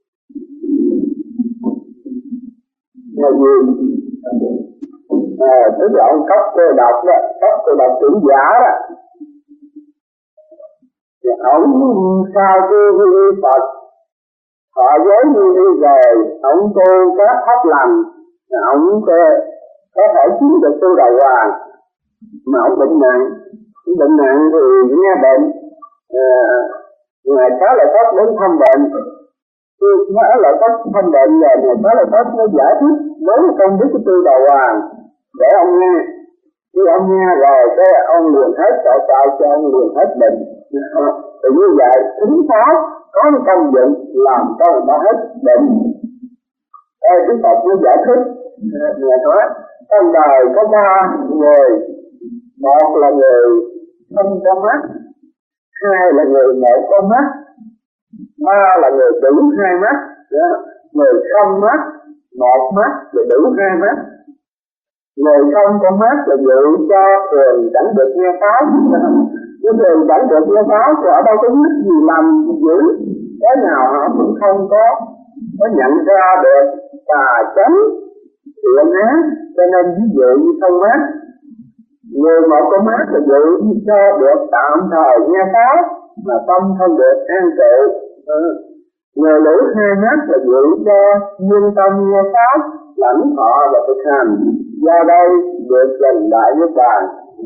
Tức là ông Cốc Cô Độc đó, Cốc Cô Độc trưởng giả đó. Thì ông sau khi đi Phật họ giới như đi rồi, ông tu các pháp lành, ông có thể chứng được tu đầu hoàng. Mà ông bệnh nặng thì nghe bệnh, Ngài Xá Lợi Phất đến thăm bệnh. Khi Xá Lợi Phất thăm bệnh rồi, Ngài Xá Lợi Phất nó giải thích đối với công đức của tu đầu hoàng để ông nghe. Khi ông nghe rồi cái ông liền hết tội tạo cho ông liền hết bệnh. Thì như vậy thính pháp có cái công dụng làm cho người ta hết bệnh. Đây Đức Phật mới giải thích, Ngài nói trong đời có 3 người, một là người không có mắt, 2 là người một con mắt, 3 là người đủ 2 mắt, người không mắt, một mắt và đủ 2 mắt. Người không có mắt là dụ cho thường chẳng được nghe pháp. Nhưng thường chẳng được nghe pháp thì ở đâu có biết gì làm gì dữ. Cái nào họ cũng không có nhận ra được tà chánh thiện ác, cho nên ví dụ như không mắt. Người một con mắt là dụ cho được tạm thời nghe pháp mà tâm không được an trụ. Người đủ 2 mắt là dụ cho yên tâm nghe pháp, lãnh thọ và thực hành, do đây được gần đại với bàn.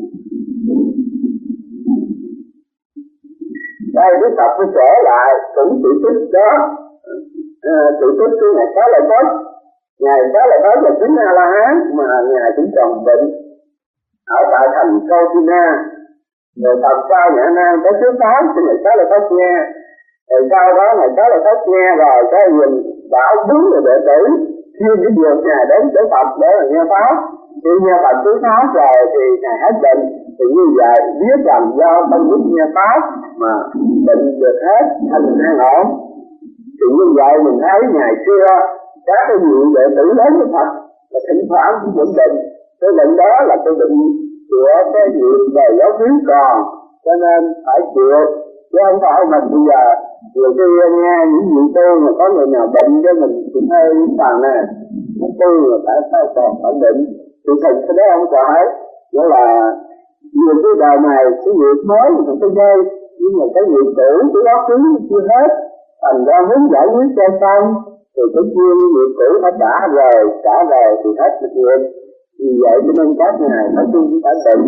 Đây Đức Phật mới trở lại cũng tự tích đó, tự tích của Ngài Xá Lợi Phất. Ngài Xá Lợi Phất là chính A La Hán mà Ngài cũng còn bệnh ở tại thành Câu Thi Na. Người Phật sao Nhã Nan tới thứ 8 thì Ngài Xá Lợi Phất nghe. Rồi sau đó Ngài Xá Lợi Phất nghe rồi cái nhìn bảo đúng là đệ tử khi cái việc Ngài đến chỗ Phật để là nghe pháp. Khi nghe Phật thứ 6 rồi thì Ngài hết bệnh. Thì như vậy biết rằng do không biết nghe pháp mà bệnh được hết thành an ổn. Thì như vậy mình thấy ngày xưa các cái vị đệ tử lớn của Phật là thỉnh thoảng cũng vẫn bệnh. Cái bệnh đó là cái bệnh của cái việc về giáo lý còn, cho nên phải chịu. Chứ không phải mà bây giờ nhiều khi nghe những vị tu mà có người nào bệnh cho mình cũng hơi phàn nè, nó tu mà tại sao còn phải bệnh. Thì thật cái đó không phải, nghĩa là nhiều cái đời này cái việc mới thì không có dây, nhưng mà cái việc cũ cái quá khứ chưa hết, thành ra muốn giải quyết cho xong thì cái chuyên việc cũ phải trả rồi thì hết được việc. Vì vậy cho nên các ngài nói chung cũng phải bệnh.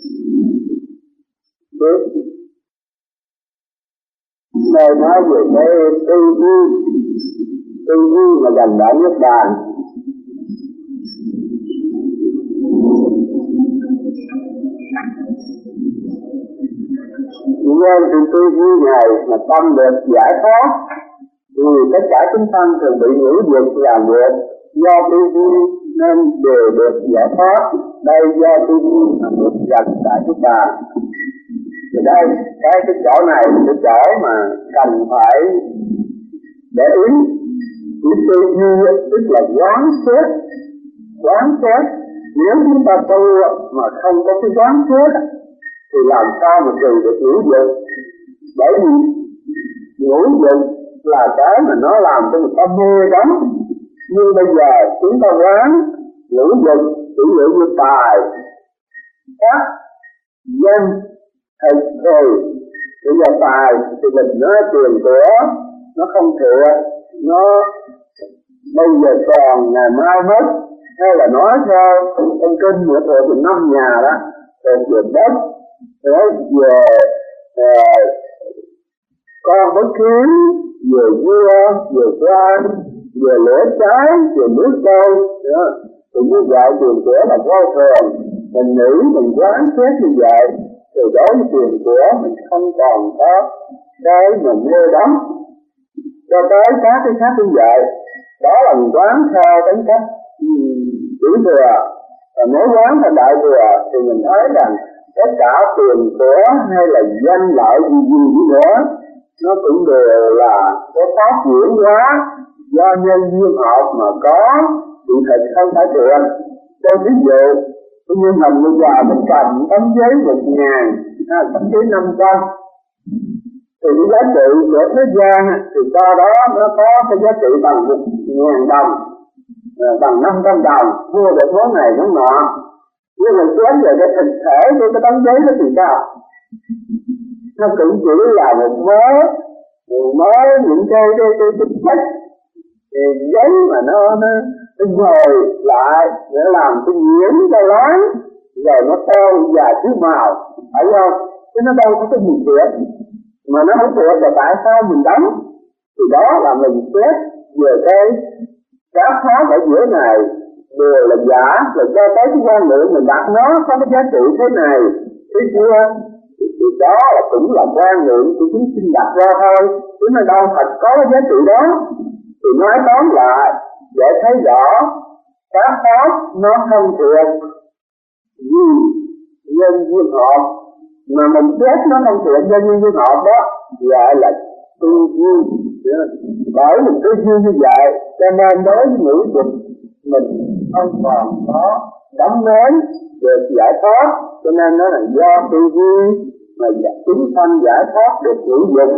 Đây nói về cái tư duy mà gần đại nhất bàn. Nên từ tư duy này mà tâm được giải thoát, vì tất cả chúng sanh thường bị ngũ dục ràng buộc, do tư duy nên đều được giải thoát. Đây do tư duy mà được gần đại nhất bàn. Thì đây, cái chỗ này là cái chỗ mà cần phải để ý. Cái tư duy tức là quán xét. Nếu chúng ta tu mà không có cái quán xét thì làm sao mà trừ được ngũ dục? Bởi vì ngũ dục là cái mà nó làm cho người ta mê đắm. Nhưng bây giờ chúng ta quán ngũ dục, ví dụ như tài, sắc, danh, thực rồi. Bây giờ tài thì mình nói tiền của nó không thiệt, nó bây giờ còn ngày mai mất, hay là nói theo trong kinh của thuộc về 5 nhà đó, thuộc về đất, rồi về con bất khí, về vua, về quan, về lửa cháy, về nước trôi, thì như vậy tiền của là vô thường. Mình nghĩ mình quán xét như vậy thì đối với tiền của mình không còn có cái mình mê đắm. Cho tới các cái khác như vậy, đó là mình quán theo tính cách tiểu thừa. Và nếu quán theo đại thừa thì mình thấy rằng tất cả tiền của hay là danh lợi gì nữa, nó cũng đều là có pháp chuyển hóa do nhân duyên học mà có, sự thật không phải thiện. Cho ví dụ, như mình bây giờ mình cầm tấm giấy 1.000, tấm giấy 500, thì cái giá trị của thế gian thì do đó nó có cái giá trị bằng 1.000 đồng, bằng 500 đồng, mua được món này món nọ. Nhưng mà xét về cái thực thể của cái tấm giấy đó thì sao? Nó cũng chỉ là một mớ những cái chất thì giấy mà nó ngồi lại để làm cái nhiễm cho láng, rồi nó teo và chiếu màu, phải không? Chứ nó đâu có cái gì thiệt. Mà nó không thiệt là tại sao mình đóng? Thì đó là mình xét về cái pháp ở giữa này đùa là giả, là cho tới cái quan niệm mình đặt nó có cái giá trị thế này thế kia, thì đó là cũng là quan niệm của chúng sinh đặt ra thôi, chứ nó đâu thật có cái giá trị đó. Thì nói tóm lại để thấy rõ các pháp nó không thiệt vì nhân duyên hợp, mà mình chết nó không thiệt do nhân duyên hợp đó gọi là tư duy. Bởi mình tư duy như vậy cho nên đối với ngũ dục mình không còn có đắm mến được giải thoát, cho nên nó là do tư duy mà chúng sanh giải thoát được ngũ dục.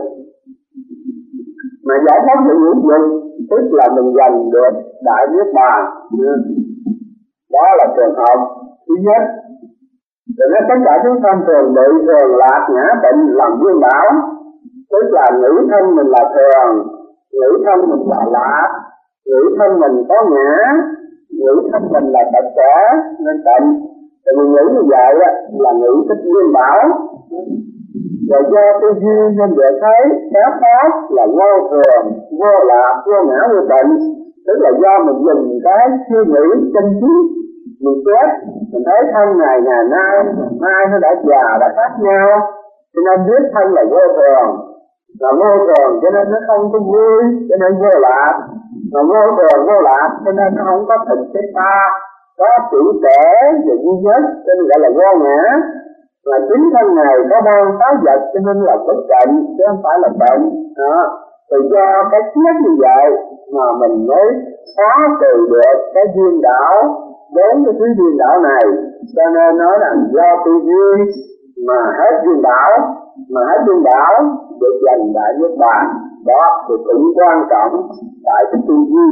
Mà giải thoát được ngũ dục tức là mình giành được đại niết bàn. Đó là trường hợp thứ nhất. Rồi nói tất cả chúng sanh thường bị thường lạc ngã bệnh làm vương bảo, tức là nghĩ thân mình là thường, nghĩ thân mình là lạc, nghĩ thân mình có ngã, nghĩ thân mình là tật xẻ nên tịnh. Thì mình nghĩ như vậy là nghĩ thích vương bảo. Rồi do tư duy nên để thấy các pháp là vô thường, vô lạc, vô ngã, vô tịnh. Tức là do mình dùng cái suy nghĩ chân trí, mình chết, mình thấy thân này ngày nay nó đã già, đã khác nhau, cho nên biết thân là vô thường, cho nên nó không có vui, cho nên vô lạc, mà vô thường, vô lạc, cho nên nó không có tình cái ta, có chữ trẻ và duy nhất, cho nên gọi là vô ngã. Mà chính thân này có đang phá vật cho nên là bất tịnh, chứ không phải là bệnh. Thì do cái chết như vậy mà mình mới phá trừ được cái duyên đảo, đến cái thứ duyên đảo này. Cho nên nói là do tư duy mà hết duyên đảo, được giành đại niết bàn. Đó thì cũng quan trọng tại cái tư duy.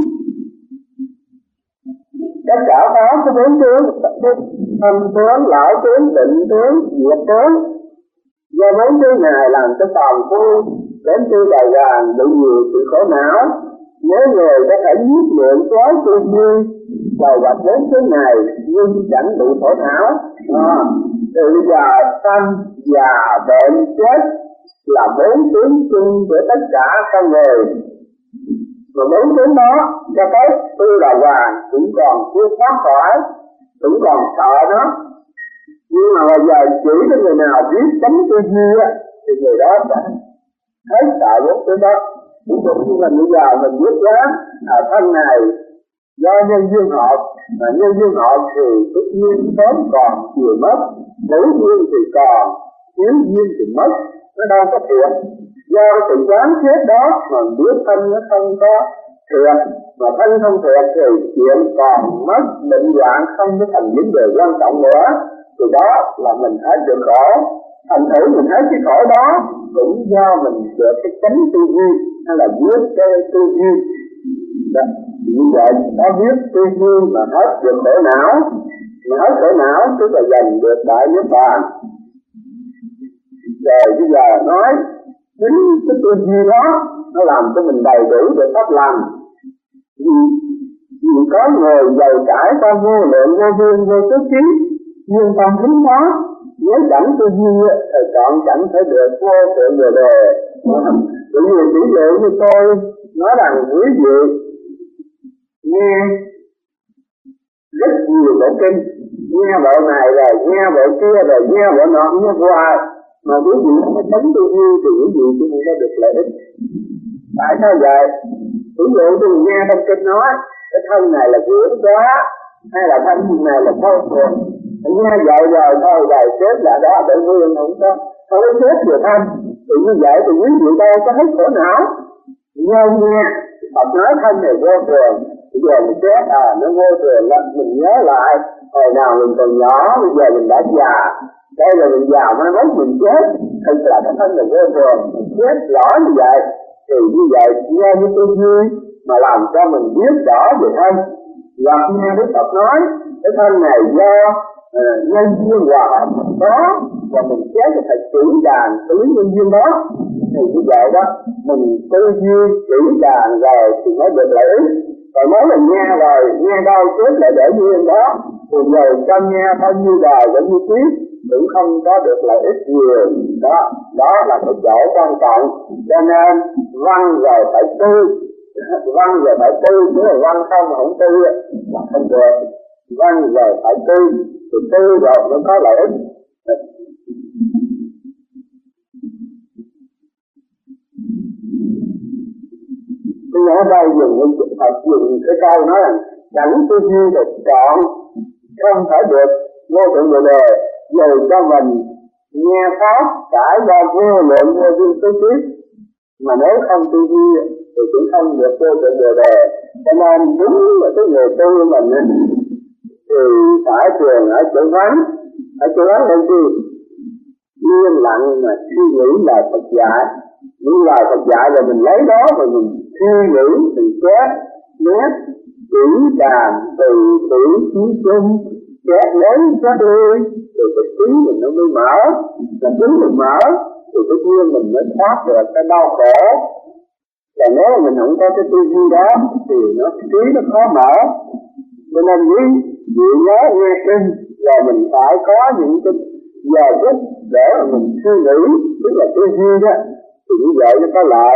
Tất cả pháp có bốn tướng: tâm tướng, lão tướng, định tướng, diệt tướng. Do bốn tướng này làm cho phàm phu đến tư đà hoàng bị nhiều sự khổ não. Nếu người có thể giết lượng chói tư duy đầu bạch bốn tướng này nhưng chẳng bị khổ não. Từ bây giờ sanh, già, bệnh, chết là bốn tướng chung của tất cả con người. Mà bốn tướng đó cho tới tư đà hoàng cũng còn chưa thoát khỏi, cũng còn sợ nó. Nhưng mà bây giờ chỉ có người nào biết tránh tư duy thì người đó sẽ hết sợ bốn tướng đó. Cũng như là bây giờ mình biết quán thân này do nhân duyên hợp, mà nhân duyên hợp thì tất nhiên sớm còn chiều mất, đủ duyên thì còn, thiếu duyên thì mất, nó đâu có thiệt. Do sự quán chết đó mà biết thân nó không có thiệt, mà thân không thiệt thì chuyện còn mất định dạng không có thành vấn đề quan trọng nữa. Từ đó là mình hết được khổ. Thành thử mình hết cái khổ đó cũng do mình được cái chánh tư duy hay là biết cái tư duy. Như vậy có biết tư duy mà hết được khổ não, mà hết khổ não tức là giành được đại niết bàn. Rồi bây giờ nói chính cái tư duy đó nó làm cho mình đầy đủ được pháp lành. Vì có người giàu trải qua vô lượng vô duyên vô tứ trí, nhưng tâm thính đó nếu chẳng tư duy thì chọn chẳng thể được vô sự về đề. Tự nhiên ví dụ như tôi nói rằng quý vị nghe rất nhiều bộ kinh, nghe bộ này rồi nghe bộ kia rồi nghe bộ nọ, nghe hoài mà quý vị không có tránh tư duy thì quý vị cũng không có được lợi ích. Tại sao vậy? Ví dụ tôi nghe trong kinh nói cái thân này là dưỡng quá, hay là thân này là vô thường, nghe vậy rồi thôi rồi chết là đó để nguyên không có chết được thân. Thì như vậy thì quý vị đâu có hết khổ não. Nghe Phật nói thân này vô thường, bây giờ mình chết nó vô thường lắm. Mình nhớ lại hồi nào mình còn nhỏ, bây giờ mình đã già, đây là mình già mai mốt mình chết, thật là cái thân này vô thường, mình chết rõ như vậy. Thì như vậy nghe như tư duy mà làm cho mình biết rõ về thân. Gặp nghe Đức Phật nói cái thân này do nhân duyên hòa hợp đó, và mình chết thì phải chỉ đàn xử lý nhân duyên đó. Thì như vậy đó, mình tư duy chỉ đàn rồi thì mới được lợi ích. Còn nếu mình nghe rồi, nghe đâu chết lại để duyên đó, thì rồi cho nghe bao nhiêu đời bao nhiêu kiếp cũng không có được lợi ích nhiều. Đó là cái chỗ quan trọng. Cho nên văn rồi phải tư Văn giờ phải tư, chứ là văn không mà không tư là không được. Văn giờ phải tư, thì tư rồi mới có lợi ích. Tôi ở đây dùng Phật dùng cái câu nói là chẳng tư duy được chọn, không phải được vô thượng bồ đề, dù cho mình nghe pháp trải qua vô lượng vô duyên tư thuyết, mà nếu không tư duy thì cũng không được vô thượng bồ đề. Cho nên đúng là cái người tu mình thì phải thường ở chỗ vắng, ở chỗ vắng làm gì? Yên lặng mà suy nghĩ lời Phật dạy, những lời Phật dạy rồi mình lấy đó mà mình suy nghĩ, mình chép, nét, chỉ đàn, từ tử, chí chung, chép đến chép lui, rồi cái trí mình nó mới mở, là trí mình mở, thì tất nhiên mình mới thoát được cái đau khổ. Và nếu mình không có cái tư duy đó thì trí nó khó mở. Cho nên vì nhớ nghe kinh là mình phải có những cái giờ phút để mà mình suy nghĩ, tức là tư duy đó, thì như vậy nó có lợi.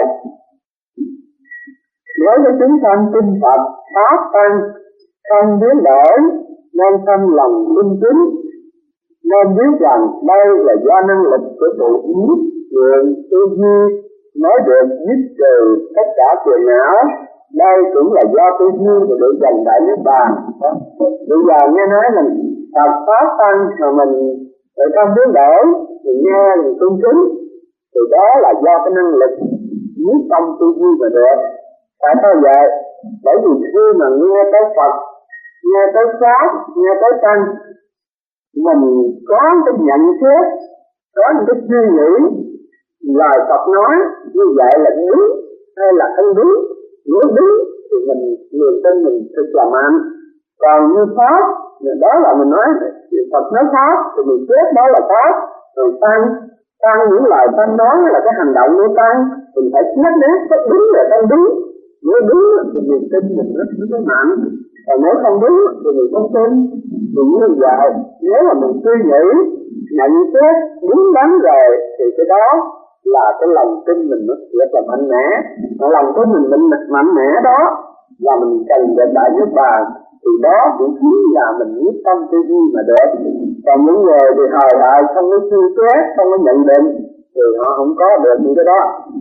Nếu cái chúng sanh tin Phật, Pháp tăng, không biến đổi, nên tâm lòng tin kính, nên biết rằng đây là do năng lực của tự ý, nguyện, tư duy mới được dứt trừ tất cả phiền não. Đây cũng là do tư duy và được dành đại niết bàn. Bây giờ nghe nói mình Phật Pháp tăng mà mình không biến đổi, mình nghe mình tôn kính, thì đó là do cái năng lực nhất tâm tư duy mà được. Tại sao vậy? Bởi vì khi mà nghe tới Phật, nghe tới Pháp, nghe tới Tăng, mình có cái nhận xét, có những cái suy nghĩ lời Phật nói như vậy là đúng hay là không đúng. Nếu đúng thì mình niềm tin mình thực là mạnh. Còn như Pháp, đó là mình nói Phật nói Pháp thì mình chết đó là Pháp. Rồi Tăng những lời Tăng nói là cái hành động của Tăng, mình phải xét nét có đúng là không đúng. Nếu đúng thì niềm tin mình nó mạnh, còn nếu không đúng thì mình không tin. Thì như vậy, nếu mà mình suy nghĩ, nhận xét đúng đắn rồi thì cái đó là cái lòng tin mình nó rất là mạnh mẽ. Mà lòng tin mình mạnh mẽ đó là mình cần được đại niết bàn, thì đó cũng chính là mình nhất tâm tư duy mà được. Còn những người thì hời hợt không có suy xét, không có nhận định thì họ không có được những cái đó.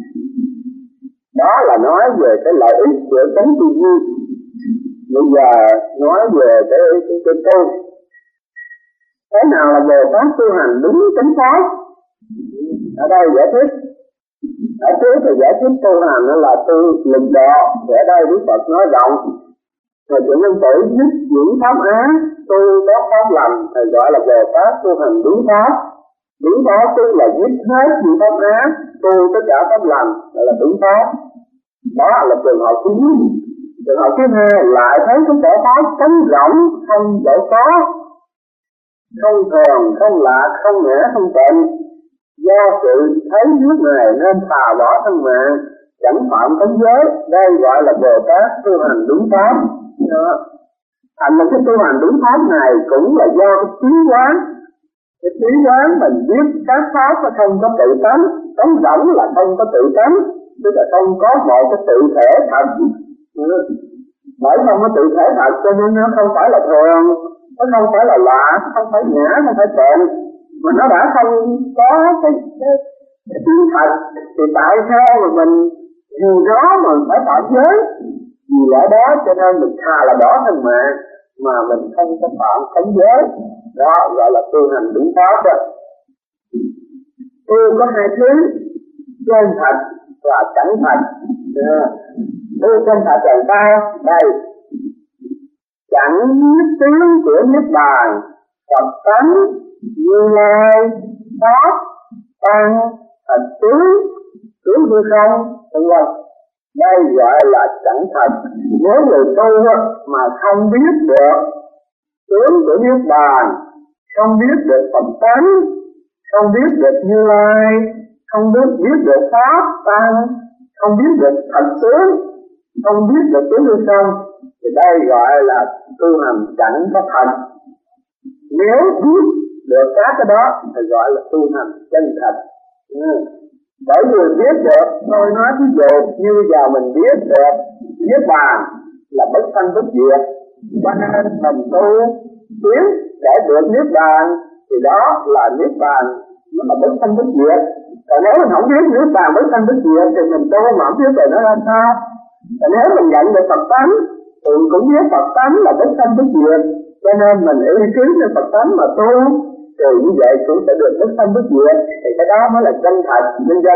Đó là nói về cái lợi ích của tánh tư duy. Bây giờ nói về cái tu. Thế nào là Bồ Tát tu hành đúng chánh pháp? Ở đây giải thích. Ở trước thì giải thích tu hành là tu lực độ, thì ở đây Đức Phật nói rộng. Rồi chuyện nhân tử dứt những pháp á, tu có pháp lành, thì gọi là Bồ Tát tu hành đúng pháp. Đúng pháp tức là dứt hết những pháp á, tu tất cả pháp lành, gọi là đúng pháp. Đó là trường hợp thứ nhất. Trường hợp thứ hai lại thấy cái chỗ pháp trống rỗng, không chỗ có, không thường, không lạ, không ngã, không tịnh. Do sự thấy nước này nên thà bỏ thân mạng, chẳng phạm cấm giới. Đây gọi là Bồ Tát tu hành đúng pháp. Thành một cái tu hành đúng pháp này cũng là do cái trí quán. Cái trí quán mình biết các pháp nó không có tự tánh, trống rỗng là không có tự tánh, tức là không có một cái tự thể thật. Bởi không có tự thể thật cho nên nó không phải là thường, nó không phải là lạ, không phải ngã, không phải tịnh, mà nó đã không có cái tiếng thật. Thì tại sao mà mình dù đó mà mình phải phạm giới? Vì lẽ đó cho nên mình thà là bỏ thân mạng mà mình không có phạm cấm giới. Đó gọi là tu hành đúng pháp đó. Tu có hai thứ, chân thật và chẳng thật. Tu chân thật là sao? Đây, chẳng nhất tướng của Niết Bàn, Phật tánh, Như Lai, Pháp, Tăng, Thật tướng, tướng hư không, vân vân. Đây gọi là chẳng thật. Nếu người tu mà không biết được tướng của Niết Bàn, không biết được Phật tánh, không biết được Như Lai, không biết được Pháp, Tăng, không biết được Thật tướng, không biết được tướng hư không, thì đây gọi là tu hành chẳng có thật. Nếu biết được các cái đó thì gọi là tu hành chân thật. Bởi vì biết được, tôi nói ví dụ như bây giờ mình biết được Niết Bàn là bất sanh bất diệt, cho nên mình tu tiến để được Niết Bàn thì đó là Niết Bàn, nó là bất sanh bất diệt. Còn nếu mình không biết Niết Bàn bất sanh bất diệt thì mình tu mà không biết về nó ra sao. Còn nếu mình nhận được Phật tánh thì cũng biết Phật tánh là bất sanh bất diệt, cho nên mình ý kiến trên Phật tánh mà tu thì như vậy cũng sẽ được bất sanh bất diệt. Thì cái đó mới là chân thật nhân dân.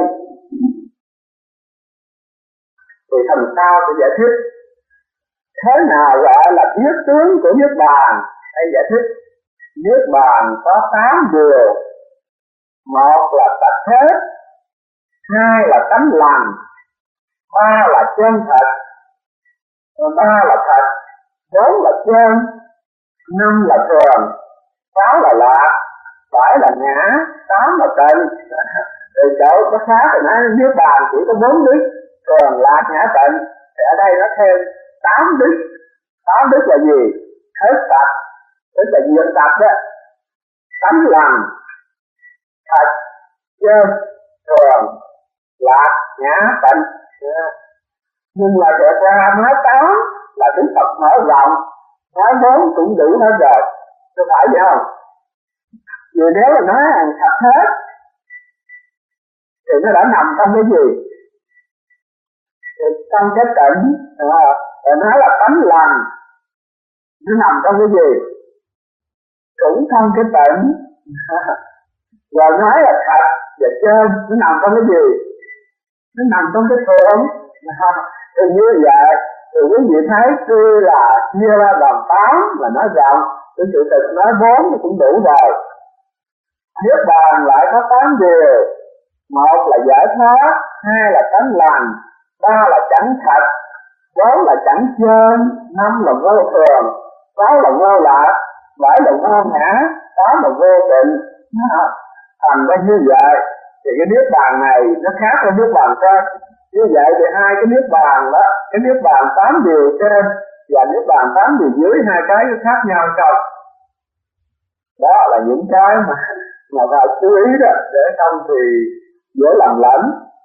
Thì thành sao để giải thích thế nào gọi là biết tướng của Niết Bàn? Hay giải thích Niết Bàn có 8 điều. Một là tật thế, hai là tánh lành, ba là chân thật, ba là thật, bốn là chân, năm là thường, sáu là lạc, bảy là ngã, tám là tịnh. Rồi chỗ có khác thì nói Niết Bàn chỉ có 4 đức, thường, lạc, ngã, tịnh. Thì ở đây nó thêm 8 đức. 8 đức là gì? Hết tật, tức là diệt tật đó, tánh lành, thật, chân, thường, lạc, ngã, tịnh. Nhưng mà trở ra nói 8 là Đức Phật mở rộng, nói 4 cũng đủ hết rồi, có phải vậy không? Vì nếu mà nói hàng thật hết thì nó đã nằm trong cái gì? Thì trong cái tịnh, rồi nói là tánh lành, nó nằm trong cái gì? Cũng trong cái tịnh. Rồi nói là thật và chân, nó nằm trong cái gì? Nó nằm trong cái thường. Thì như vậy thì quý vị thấy tuy là chia ra làm 8 là nói rộng, cái sự thực nói 4 thì cũng đủ rồi. Niết Bàn lại có 8 điều. Một là giải thoát, hai là tánh lành, ba là chẳng thật, bốn là chẳng chân, năm là vô thường, sáu là vô lạc, bảy là vô ngã, tám là vô tịnh. Thành ra như vậy thì cái Niết Bàn này nó khác với Niết Bàn trên. Như vậy thì hai cái Niết Bàn đó, cái Niết Bàn 8 điều trên và Niết Bàn 8 điều dưới, hai cái nó khác nhau không? Đó là những cái mà phải chú ý đó, để không thì dễ làm lẫn.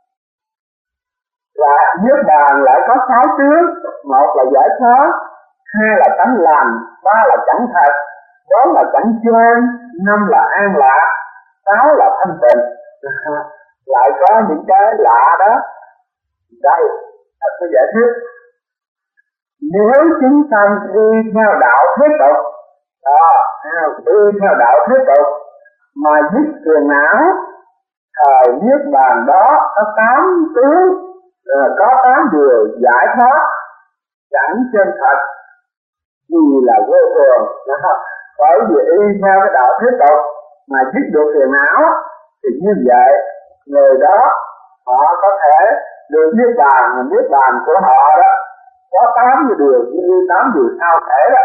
Và Niết Bàn lại có 6 tướng. Một là giải thoát, hai là tánh lành, ba là chẳng thật, bốn là chẳng chân, năm là an lạc, sáu là thanh tịnh. Lại có những cái lạ đó. Đây, thật tôi giải thích. Nếu chúng ta đi theo đạo thế tục, đi theo đạo thế tục mà dứt phiền não, thời Niết Bàn đó có 8 tướng, có 8 điều giải thoát, chẳng chân thật, vì là vô thường. Bởi vì y theo cái đạo thế tục mà dứt được phiền não thì như vậy người đó họ có thể được Niết Bàn. Mà Niết Bàn của họ đó có 8 điều như 8 điều sao thể đó.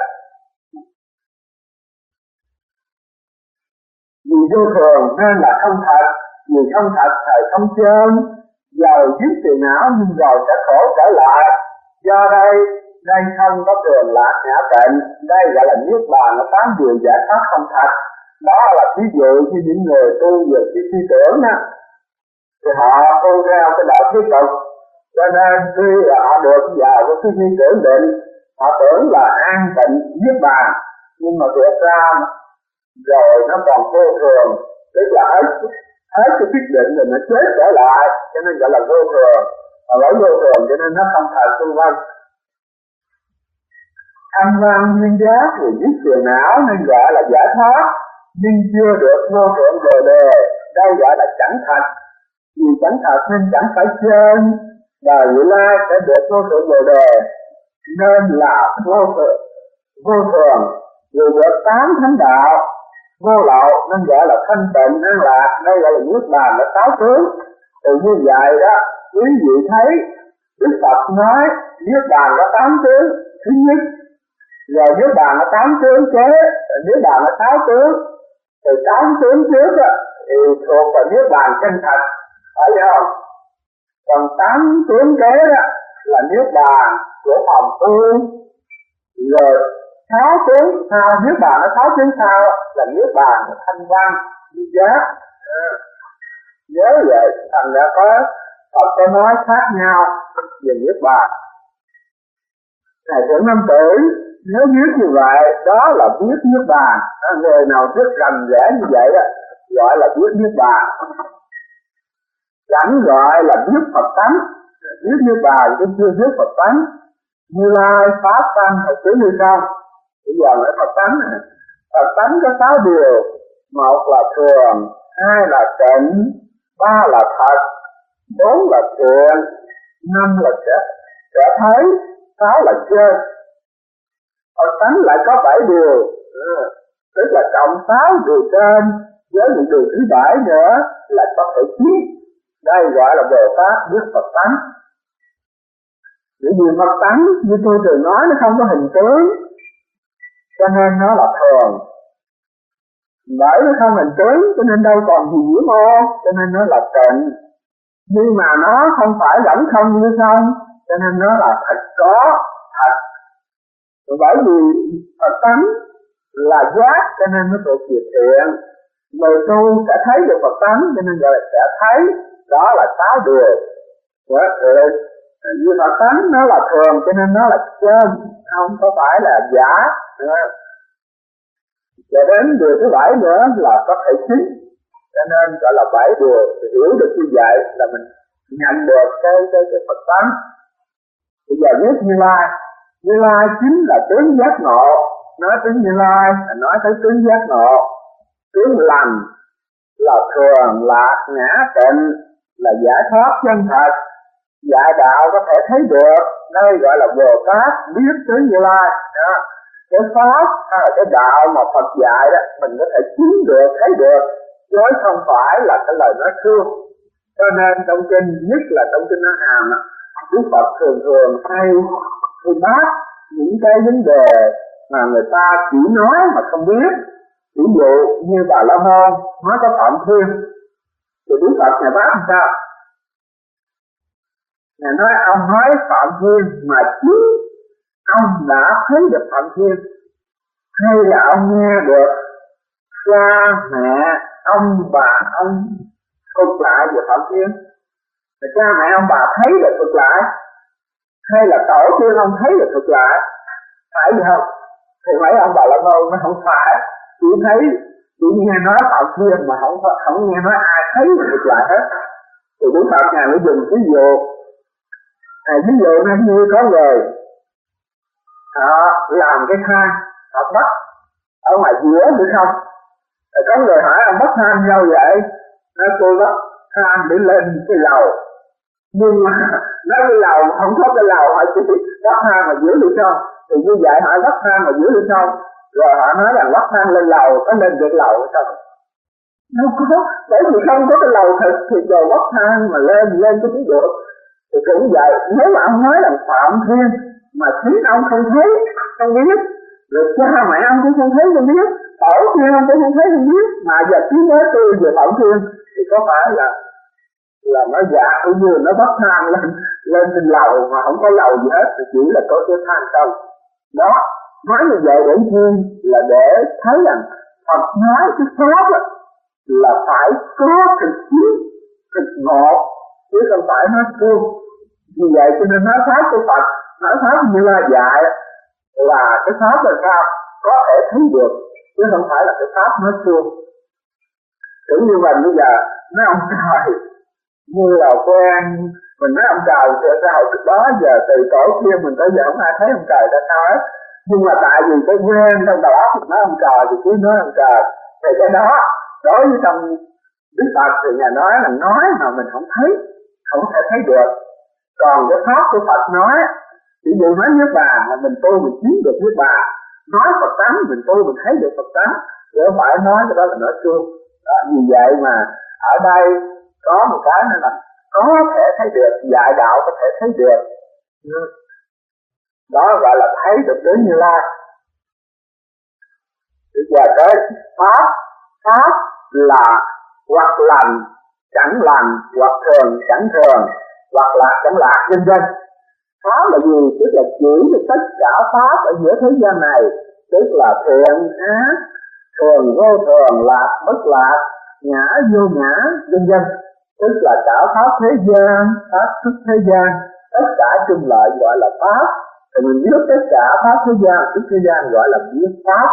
Vì vô thường nên là không thật, vì không thật thì không chân, giờ dứt phiền não nhưng rồi sẽ khổ trở lại. Do đây không có thường lạc ngã tịnh, đây gọi là Niết Bàn là 8 điều giải thoát không thật. Đó là ví dụ như những người tu về cái suy tưởng đó, thì họ tu theo cái đạo thế tục, cho nên khi họ được vào cái suy tưởng định, họ tưởng là an tịnh Niết Bàn, nhưng mà thực ra rồi nó còn vô thường, tức là hết cái quyết định rồi nó chết trở lại, cho nên gọi là vô thường. Và bởi vô thường cho nên nó không thật vân vân. Thanh văn nguyên giác thì dứt phiền não nên gọi là giải thoát, nhưng chưa được vô thượng bồ đề, đây gọi là chẳng thật. Vì chẳng thật nên chẳng phải chân, và vị lai sẽ được vô thượng bồ đề, nên là vô thường. Vì được 8 thánh đạo, vô lậu nên gọi là thanh tịnh an lạc, đây gọi là Niết Bàn là 6 tướng. Từ như vậy đó, quý vị thấy Đức Phật nói Niết Bàn có 8 tướng. Thứ nhất, rồi Niết Bàn có 8 tướng kế, Niết Bàn có 6 tướng. Từ 8 tướng trước đó, thì thuộc vào Niết Bàn chân thật, phải không? Còn 8 tướng kế đó là Niết Bàn của phòng tu. Rồi 6 tướng sau, Niết Bàn có 6 tướng sau là Niết Bàn của thanh văn, như giác. Nhớ vậy, thành ra Phật có nói khác nhau về Niết Bàn. Thầy Thượng Nam Tử nếu viết như vậy, đó là viết Niết Bàn. Người nào viết rành rẽ như vậy đó gọi là viết Niết Bàn, chẳng gọi là viết Phật tánh. Viết Niết Bàn chứ chưa viết Phật tánh. Như Lai Pháp Tăng Phật tử như sau. Bây giờ nói Phật tánh này. Phật tánh có 6 điều. 1 là thường, 2 là tịnh, 3 là thật, 4 là thiện, 5 là sẽ thấy, 6 là chơi. Phật tánh lại có 7 điều, tức là cộng 6 điều trên với những điều thứ 7 nữa là có thể chiết. Đây gọi là Bồ Tát biết Phật tánh. Bởi vì Phật tánh như tôi thường nói nó không có hình tướng, cho nên nó là thường. Bởi nó không hình tướng cho nên đâu còn gì nhiễm ô, cho nên nó là tịnh. Nhưng mà nó không phải vẫn không như không, cho nên nó là thật có, thật. Bởi vì Phật tánh là giác cho nên nó thuộc về thiện. Người tu sẽ thấy được Phật tánh cho nên gọi là sẽ thấy. Đó là 6 điều. Như Phật tánh nó là thường cho nên nó là chân, không có phải là giả. Và đến điều thứ 7 nữa là có thể chính, cho nên gọi là 7 điều. Thì hiểu được như vậy là mình nhận được cái Phật tánh. Bây giờ viết Như Lai. Như Lai chính là tướng giác ngộ. Nói tới Như Lai là nói tới tướng giác ngộ. Tướng lành là thường, lạc, ngã, tịnh, là giải thoát chân thật. Dạy đạo có thể thấy được. Đây gọi là Bồ Tát biết tướng Như Lai. Đó. Cái pháp hay là cái đạo mà Phật dạy đó mình có thể chứng được, thấy được, chứ không phải là cái lời nói suông. Cho nên trong kinh, nhất là trong kinh A Hàm, Đức Phật thường hay bác những cái vấn đề mà người ta chỉ nói mà không biết. Ví dụ như Bà La Môn nói có Phạm Thiên, thì Đức Phật Ngài bác làm sao? Ngài nói ông nói Phạm Thiên mà chính ông đã thấy được Phạm Thiên, hay là ông nghe được cha mẹ ông bà ông thuật lại về Phạm Thiên? Thì cha mẹ ông bà thấy được thuật lại, hay là tổ tiên ông thấy được thuật lại? Phải không? Thì mấy ông bà La Môn nó không phải, chỉ nghe nói Phạm Thiên mà không nghe nói ai thấy được thuật lại hết. Thì Đức Phật Ngài mới dùng ví dụ. Ví dụ như có người làm cái thang, họ bắt ở ngoài giữa được không? Rồi có người hỏi ông bắt thang nhau vậy? Nói tôi bắt thang để lên cái lầu. Nhưng mà nói cái lầu mà không có cái lầu, họ chỉ bắt thang mà giữa được không? Thì như vậy họ bắt thang mà giữa được không? Rồi họ nói là bắt thang lên lầu, có lên được lầu hay không? Đâu có, bởi vì không có cái lầu thật thì rồi bắt thang mà lên cái ví dụ. Thì cũng vậy, nếu mà ông nói là Phạm Thiên mà chính ông không thấy, không biết, rồi cha mẹ ông cũng không thấy, không biết, tổ tiên ông cũng không thấy, không biết, mà giờ cứ nói tôi về Phạm Thiên thì có phải là nó giả cũng như nó bắt thang lên trên lầu mà không có lầu gì hết, thì chỉ là có cái thang không. Đó, nói như vậy để chi là để thấy rằng Phật nói cái pháp là phải có thực chiến, thực ngộ, chứ không phải nói suông. Vì vậy cho nên nói pháp của Phật, nói pháp Như Lai dạy là cái pháp là sao? Có thể thấy được, chứ không phải là cái pháp nói suông. Tưởng như mình bây giờ nói ông trời, như là quen, mình nói ông trời thì sao từ đó giờ từ tổ tiên mình tới giờ không ai thấy ông trời ra sao hết. Nhưng mà tại vì cái quen trong đầu óc mình nói ông trời thì cứ nói ông trời. Thì cái đó, đối với trong Đức Phật thì Ngài nói là nói mà mình không thấy, không thể thấy được. Còn cái pháp của Phật nói, ví dụ nói Niết Bàn là mình tu mình chứng được Niết Bàn, nói Phật tánh mình tu mình thấy được Phật tánh, chứ không phải nói cái đó là nói suông. Vì vậy mà ở đây có một cái nữa là có thể thấy được, dạy đạo có thể thấy được. Đó gọi là thấy được tướng Như Lai. Bây giờ tới pháp là hoặc lành chẳng lành, hoặc thường chẳng thường, hoặc lạc chẳng lạc, vân vân. Pháp là gì? Tức là chỉ được tất cả pháp ở giữa thế gian này, tức là thiện ác, thường vô thường, lạc bất lạc, ngã vô ngã, vân vân. tức là cả pháp thế gian, pháp thức thế gian, tất cả chung lại gọi là pháp. Thì mình biết tất cả pháp thế gian, thức thế gian gọi là biết pháp.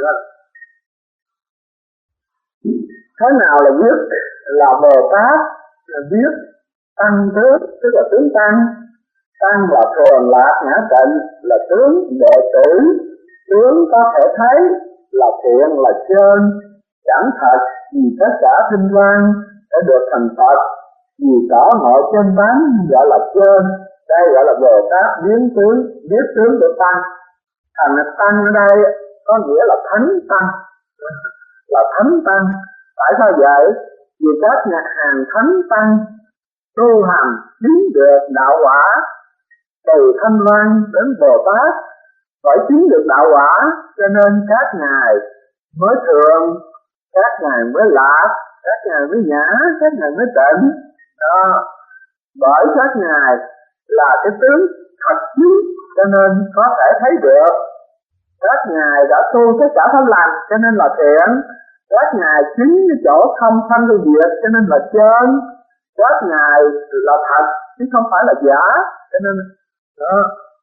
Thế nào là biết? Là Bồ Tát là biết tăng tướng, tức là tướng tăng. Tăng là thường lạc ngã tịnh, là tướng đệ tử. Tướng có thể thấy là thiện là trên, chẳng thật vì tất cả sinh văn để được thành Phật. Vì tỏ ngộ trên tánh gọi là trên. Đây gọi là Bồ Tát biến tướng, biết tướng của tăng. Thành tăng ở đây có nghĩa là thánh tăng, là thánh tăng. Tại sao vậy? Vì các nhà hàng thánh tăng tu hành chứng được đạo quả, từ Thanh Văn đến Bồ Tát phải chứng được đạo quả, cho nên các ngài mới thường, các ngài mới lạc, các ngài mới nhã, các ngài mới tịnh. Đó, bởi các ngài là cái tướng thật chứng, cho nên có thể thấy được. Các ngài đã tu tất cả pháp lành, cho nên là thiện. Các ngài chứng cái chỗ không sanh vô diệt, cho nên là trên. Các ngài là thật chứ không phải là giả, cho nên đó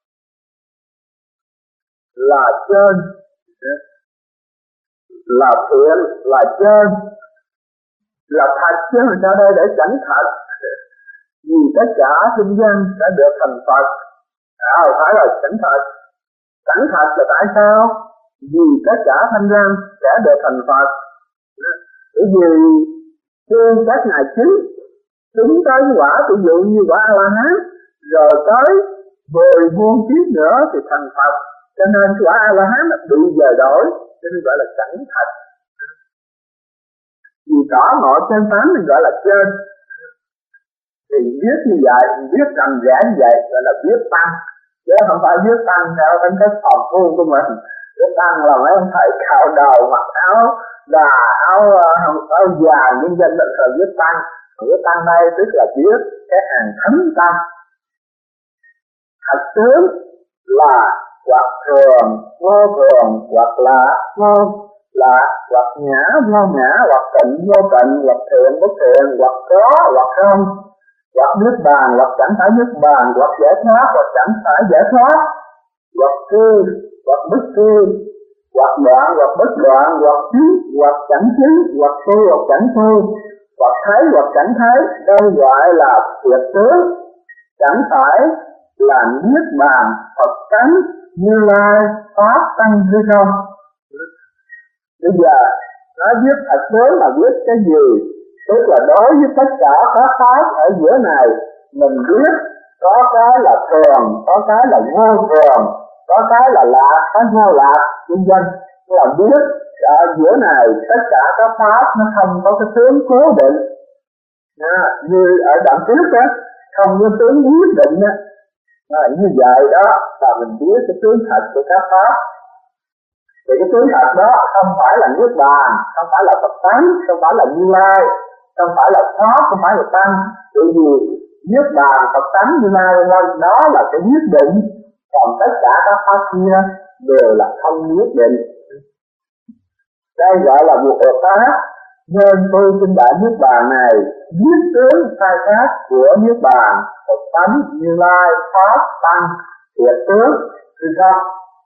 là trên, là thiện, là trên, là thật chứ người ta đây để chẳng thật. Vì tất cả sinh dân đã được thành Phật. Phải là chẳng thật. Chẳng thật là tại sao? Vì tất cả thanh dân sẽ được thành Phật. Bởi vì khi các ngài chứng tới quả ví dụ như quả A-la-hán, rồi tới 10 muôn kiếp nữa thì thành Phật. Cho nên quả A-la-hán bị dời đổi, cho nên gọi là chẳng thật. Vì tỏ ngộ trên tánh mình gọi là trên. Thì biết như vậy, biết rành rẽ như vậy gọi là biết tăng. Chứ không phải biết tăng theo tính cách phòng phu của mình. Biết tăng là mấy ông thầy cạo đầu mặc áo và áo dài nhân dân định là biết tăng. Biết tăng đây tức là biết cái hàng thánh tăng. Thật tướng là hoặc thường, vô thường, hoặc là vô lạ, hoặc nhã, vô nhã, hoặc tịnh, vô tịnh, hoặc thiện, bất thiện, hoặc có, hoặc không, hoặc niết bàn, hoặc chẳng phải niết bàn, hoặc giải thoát, hoặc chẳng phải giải thoát, hoặc cư, hoặc bất cư, hoặc đoạn, hoặc bất đoạn, hoặc chứng, hoặc chẳng chứng, hoặc tu, hoặc chẳng tu, hoặc thấy, hoặc chẳng thấy. Đây gọi là tuyệt tướng, chẳng phải là niết bàn, Phật tánh, Như Lai, Pháp tăng hay không. Bây giờ nói biết thật tướng là biết cái gì? Tức là đối với tất cả các pháp ở giữa này, mình biết có cái là thường, có cái là vô thường, có cái là lạc, có vô lạc, vân vân. Là biết ở giữa này tất cả các pháp nó không có cái tướng cố định. Như ở đoạn trước đó, không có tướng quyết định đó. Như vậy đó là mình biết cái tướng thật của các pháp. Thì cái tướng thật đó không phải là niết bàn, không phải là Phật tánh, không phải là Như Lai, không phải là Pháp, không phải là Tăng. Bởi vì niết bàn, Phật tánh, Như Lai đó là cái quyết định, còn tất cả các pháp kia đều là không quyết định. Đây gọi là Bồ Tát. Nên tôi xin đại niết bàn này biết tướng khai thác của niết bàn, Phật tánh, Như Lai, Pháp, Tăng, thiệt tướng, thì không?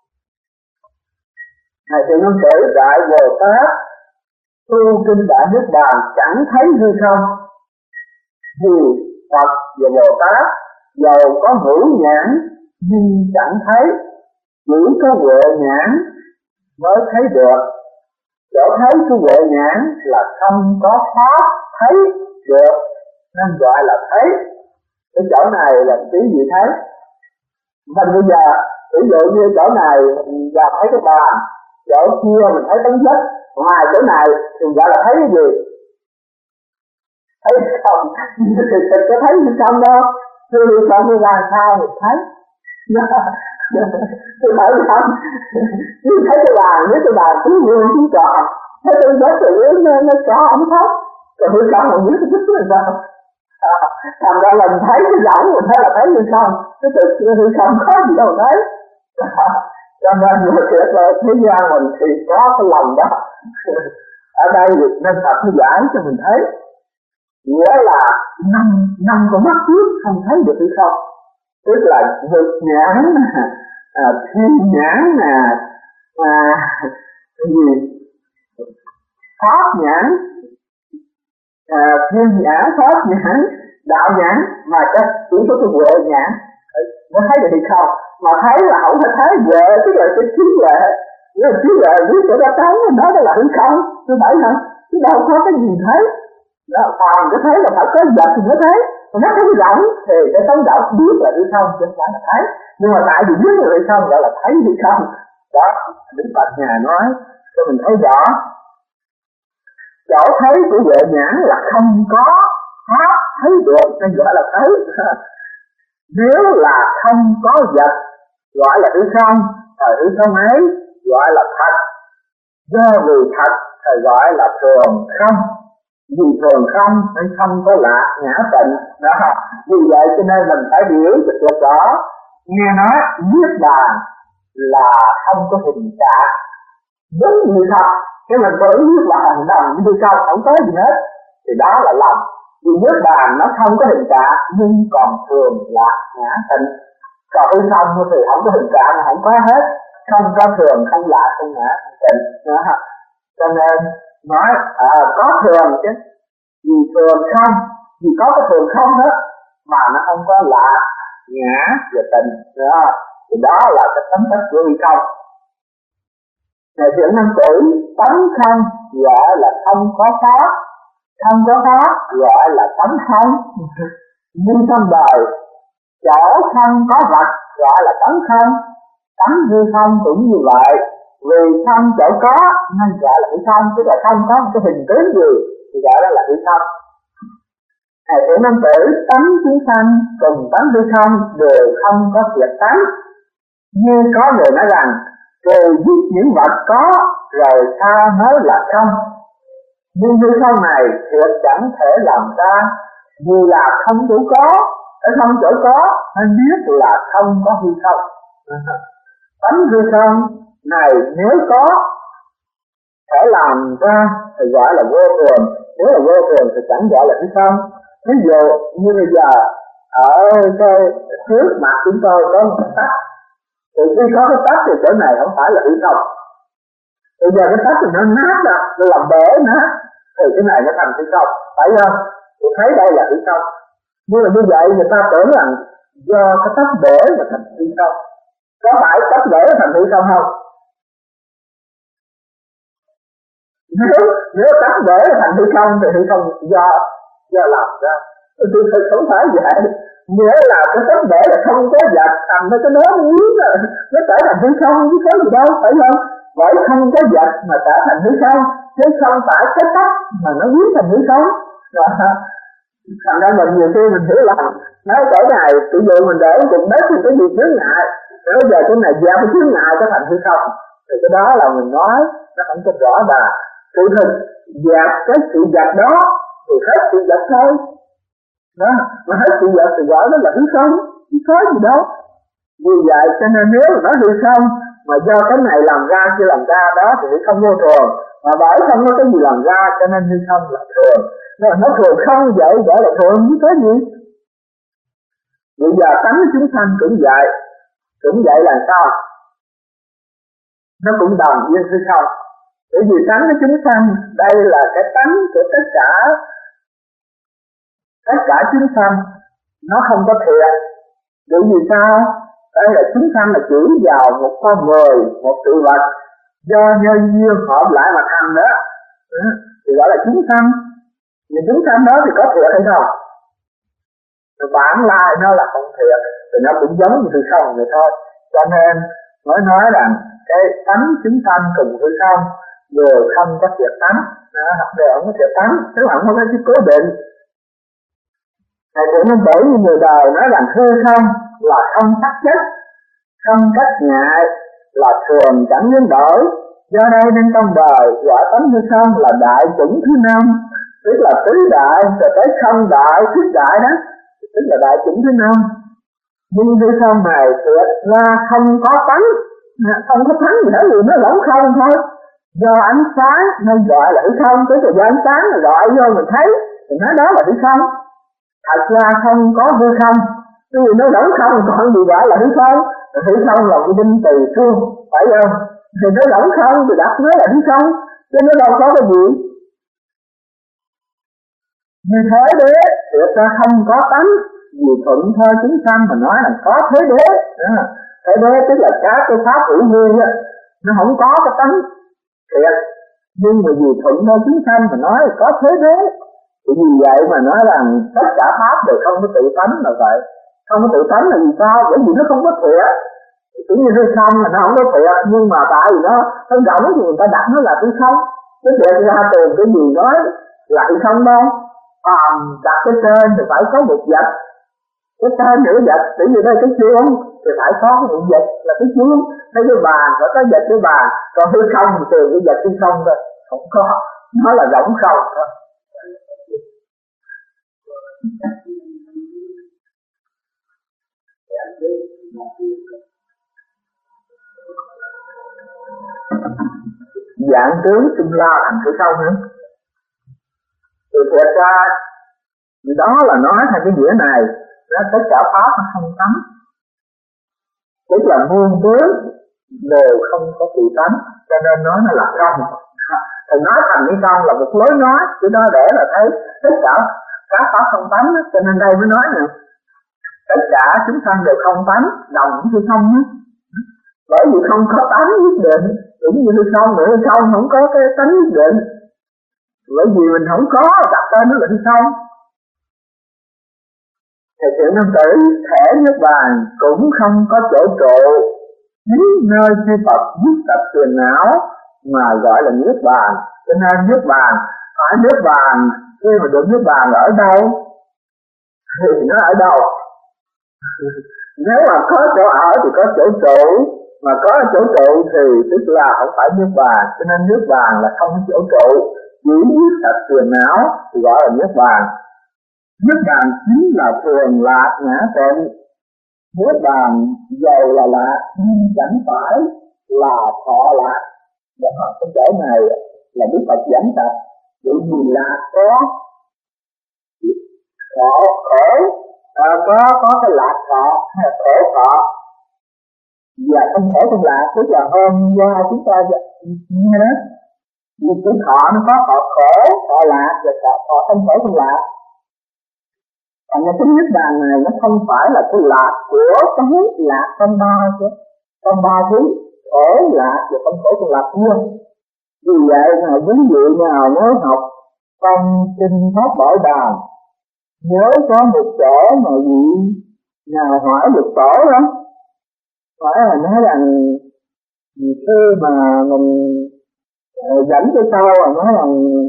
Ngài Từ Luân kể đại Bồ Tát tu kinh đại niết bàn chẳng thấy hư không. Vì Phật và Bồ Tát dầu có ngũ nhãn nhưng chẳng thấy, chỉ có huệ nhãn mới thấy được. Chỗ thấy của huệ nhãn là không có pháp thấy được, nên gọi là thấy. Cái chỗ này là tí gì thấy? Mình bây giờ ví dụ như chỗ này và thấy cái bàn, chỗ kia mình thấy tấm vách, ngoài chỗ này thì gọi là thấy cái gì? Thấy không? Thì có thấy gì không đâu? Chưa đi xong đi làm sao thì thấy. Tôi thấy không? Chứ thấy cái bàn, nếu cái bàn cứ nguyên cứ tròn, thấy tấm vách thì nó tròn không thấy. Còn hư không mình biết cái thích là sao? Thành ra là mình thấy cái giọng mình thấy là thấy hư không, cái từ hư không có gì đâu thấy. Cho nên người thiệt là thế gian mình thì có cái lòng đó. Ở đây nên Phật nó giải cho mình thấy. nghĩa là năm con mắt trước không thấy được hay không, tức là vực nhãn, thiên nhãn cái gì pháp nhãn, thiên nhãn, pháp nhãn, đạo nhãn, mà chắc chỉ có cái huệ nhãn nó thấy được hay không, mà thấy là không phải thấy huệ, tức là cái trí huệ, nếu trí huệ biết cho nó thấy nó là hư không, tôi phải không, chứ đâu có cái gì thấy. Đó, còn cái thấy là phải có vật thì mới thấy, còn nó thấy rộng thì cái tấm rộng biết là hư không chứ không phải là thấy, nhưng mà tại vì biết là hư không gọi là thấy hư không. Đó, Đức Phật nhà nói cho mình thấy rõ, chỗ thấy của huệ nhãn là không có pháp thấy được nên gọi là thấy. Nếu là không có vật gọi là hư không, thời hư không ấy gọi là thật, do vì thật thì gọi là thường không. Vì thường không nên không có lạc ngã tịnh. Đó, vì vậy cho nên mình phải hiểu được rõ. Nghe nói niết bàn là không có hình trạng, đúng như thật, cái mình có ý niết bàn đồng như không, không có gì hết, thì đó là lầm. Vì niết bàn nó không có hình trạng nhưng còn thường lạc ngã tịnh, còn hư không thì không có hình trạng, không có hết, không có thường, không lạc, không ngã tịnh. Cho nên nói có thường chứ, vì thường không, vì có cái thường không đó mà nó không có lạc ngã và tịnh đó, thì đó là cái tấm chất của hư không. Ngày chuyện năm tuổi tấm không gọi là không có pháp, không có pháp gọi là tấm không. Như trong đời chỗ không có vật gọi là tấm không, tấm hư không cũng như vậy. Vì không chỗ có nên gọi là hư không, tức là không có một cái hình tướng gì thì gọi đó là hư không. Ngày tuổi năm tuổi tánh chúng sanh cùng tánh hư không đều không có thiệt tánh. Như có người nói rằng rồi giết những vật có rồi sao mới là không. Nhưng hư không này thiệt chẳng thể làm ra, dù là không chỗ có, ở không chỗ có nên biết là không có hư không. Tánh hư không này nếu có thể làm ra thì gọi là vô thường, nếu là vô thường thì chẳng gọi là hư không. Ví dụ như bây giờ ở cái trước mặt chúng tôi có một cái tách, thì khi có cái tách thì chỗ này không phải là hư không. Bây giờ cái tách thì nó nát ra, nó làm bể nát, thì cái này nó thành hư không, phải không? Tôi thấy đây là hư không. Nhưng mà như vậy người ta tưởng rằng do cái tách bể mà thành hư không. Có phải tách bể thành hư không không? Nếu tách bể thành hư không thì hư không do làm ra. Tôi không phải vậy. Nghĩa là cái tách bể là không có vật, thành ra cái đó nó trở thành hư không, chứ có gì đâu, phải không? Bởi không có vật mà trở thành hư không, chứ không phải cái tách mà nó biến thành hư không. Thành ra mình nhiều khi mình hiểu lầm, nói chỗ này tự dụ mình để cục đất thì cái gì chướng ngại, nếu giờ cái này gieo cái chướng ngại có thành hư không, thì cái đó là mình nói nó không có rõ ràng. Sự thực dẹp cái sự vật đó thì hết sự vật thôi. Đó, mà hết sự vật thì gọi nó là hư không, chứ có gì đâu. Vì vậy cho nên nếu mà nói hư không mà do cái này làm ra chưa làm ra đó thì hư không vô thường, mà bởi không có cái gì làm ra cho nên hư không là thường. Nó thường không vậy gọi là thường chứ có gì. Bây giờ tánh chúng sanh cũng vậy là sao? Nó cũng đồng với hư không. Bởi vì tánh của chúng sanh đây là cái tánh của tất cả chúng sanh, nó không có thiệt. Bởi vì sao? Đây là chúng sanh là chỉ vào một con người, một sự vật do nhân duyên hợp lại mà thành đó, thì gọi là chúng sanh. Nhưng chúng sanh đó thì có thiệt hay không? Thì bản lai nó là không thiệt, thì nó cũng giống như hư không vậy thôi. Cho nên nói rằng cái tánh chúng sanh cùng hư không đều không có thiệt tánh, đều không có thiệt tánh, tức là không có cái cố định. Thầy cũng nên bởi như người đời nói rằng hư không là không tác chất, không cách ngại, là thường chẳng biến đổi. Do đây nên trong đời gọi tánh hư không là đại chủng thứ 5, tức là tứ đại rồi tới không đại, thuyết đại đó, tức là đại chủng thứ 5. Nhưng hư không này tuyệt ra không có tánh, không có tánh gì hết, nó lẫn không thôi. Do ánh sáng nên gọi là hư không, tức là do ánh sáng là gọi vô mình thấy, thì nói đó là hư không. Thật ra không có hư không, vì nó lẫn không còn gì gọi là hư không. Hư không là cái đinh từ xương, phải không? Thì nó lẫn không thì đặt nó là hư không, chứ nó đâu có cái gì. Như thế đế thiệt ra không có tánh, vì thuận theo chúng sanh mà nói là có thế đế. Thế đế tức là cái pháp hữu nhiên á, nó không có cái tánh thiệt, nhưng mà vì thuận theo chúng sanh mà nói là có thế đế. Vì vậy mà nói rằng tất cả pháp đều không có tự tánh là vậy. Không có tự tánh là vì sao? Bởi vì nó không có thiệt. Cũng như hư không là nó không có thiệt, nhưng mà tại vì nó rỗng thì người ta đặt nó là hư không. Chứ để ra từ cái gì nói là hư không đâu. Đặt cái trên thì phải có một vật, cái trên nửa vật, tự như đây cái chuông thì phải có một vật là cái chuông, hay cái bàn phải có vật cái bàn, còn hư không thì từ cái vật hư không thôi, không có, nó là rỗng không thôi. Dạng tướng xung la thành hư không nữa. Thì thiệt ra đó là nói theo cái nghĩa này, là tất cả pháp nó không tánh, tức là muôn tướng đều không có tự tánh, cho nên nói nó là không. Thì nói thành cái không là một lối nói, chứ đó để là thấy tất cả các pháp không tánh, cho nên đây mới nói nè, tất cả chúng sanh đều không tánh, đồng như không á. Bởi vì không có tánh nhất định, cũng như không nữa, không có cái tánh nhất định. Bởi vì mình không có, đặt tên nó là hư không. Thì sự nam tử thể nhất bàn cũng không có chỗ trụ, chính nơi khi Phật dứt tập phiền não mà gọi là niết bàn. Cho nên niết bàn, phải niết bàn, khi mà được niết bàn là ở đâu? Thì nó ở đâu? Nếu mà có chỗ ở thì có chỗ trụ, mà có chỗ trụ thì tức là không phải niết bàn. Cho nên niết bàn là không có chỗ trụ, chỉ dứt tập phiền não thì gọi là niết bàn. Niết bàn chính là thường lạc ngã tịnh. Niết bàn giàu là lạc nhưng chẳng phải là thọ lạc. Để học cái chỗ này là Đức Phật dẫn tập. Bởi vì lạc có thọ khổ, có cái lạc thọ hay là khổ thọ, và không khổ không lạc. Tức là hôm qua chúng ta nghe đó, vì cái thọ nó có thọ khổ, thọ lạc và thọ không khổ không lạc. Còn cái niết bàn này nó không phải là cái lạc của cái lạc trong ba chứ, trong ba thứ khổ lạc và không khổ không lạc luôn. Vì vậy mà quý vị nào mới học trong kinh Pháp Bảo Đàn, nhớ có một chỗ mà vị nào hỏi được tổ đó, phải là nói rằng khi mà mình dẫn cho sau là nói rằng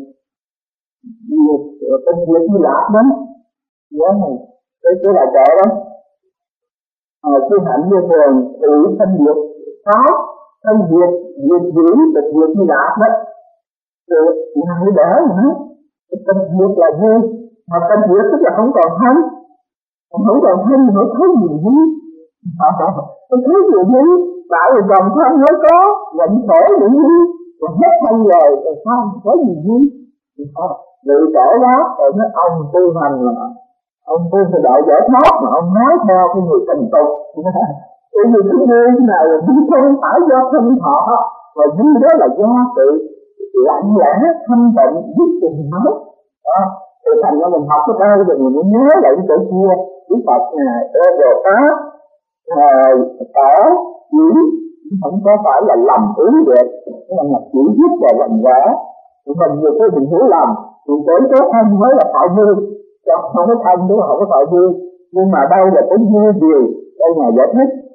công việc như lạc đó. Nhớ này, cái là chỗ đó. Khi hạnh vô thường, tự thanh diệt pháp, thanh diệt, diệt dữ, tịch diệt như lạc đó. Thì hãy để nữa, thanh diệt là gì? Mà thanh diệt tức là không còn thân. Không còn thân thì phải thấy gì gì? Không thấy gì gì? Tại vì còn thân mới có, vẫn khổ gì gì? Còn hết thân rồi, rồi sao không có gì gì? Lựa chỗ đó, rồi nói ông tu hành là ông tu sẽ đợi giải thoát mà ông nói theo cái người thành tục. Cái người thứ như thế này là cũng không phải do thân họ, mà như đó là do sự lặng lẽ, thanh tịnh, giúp tình nói. Thì thành ra mình học cái đây rồi mình mới nhớ lại cái chỗ kia. Đức Phật này, rồi Pháp, tỏ, chỉ, không có phải là lầm ý được, nhưng mà chỉ giúp và làm quả. Mình nhiều cái mình hiểu lầm, mình tới cái thân mới là phải như. Không có thân đúng không có phải vui, nhưng mà đây là cái vui gì đây là giải thích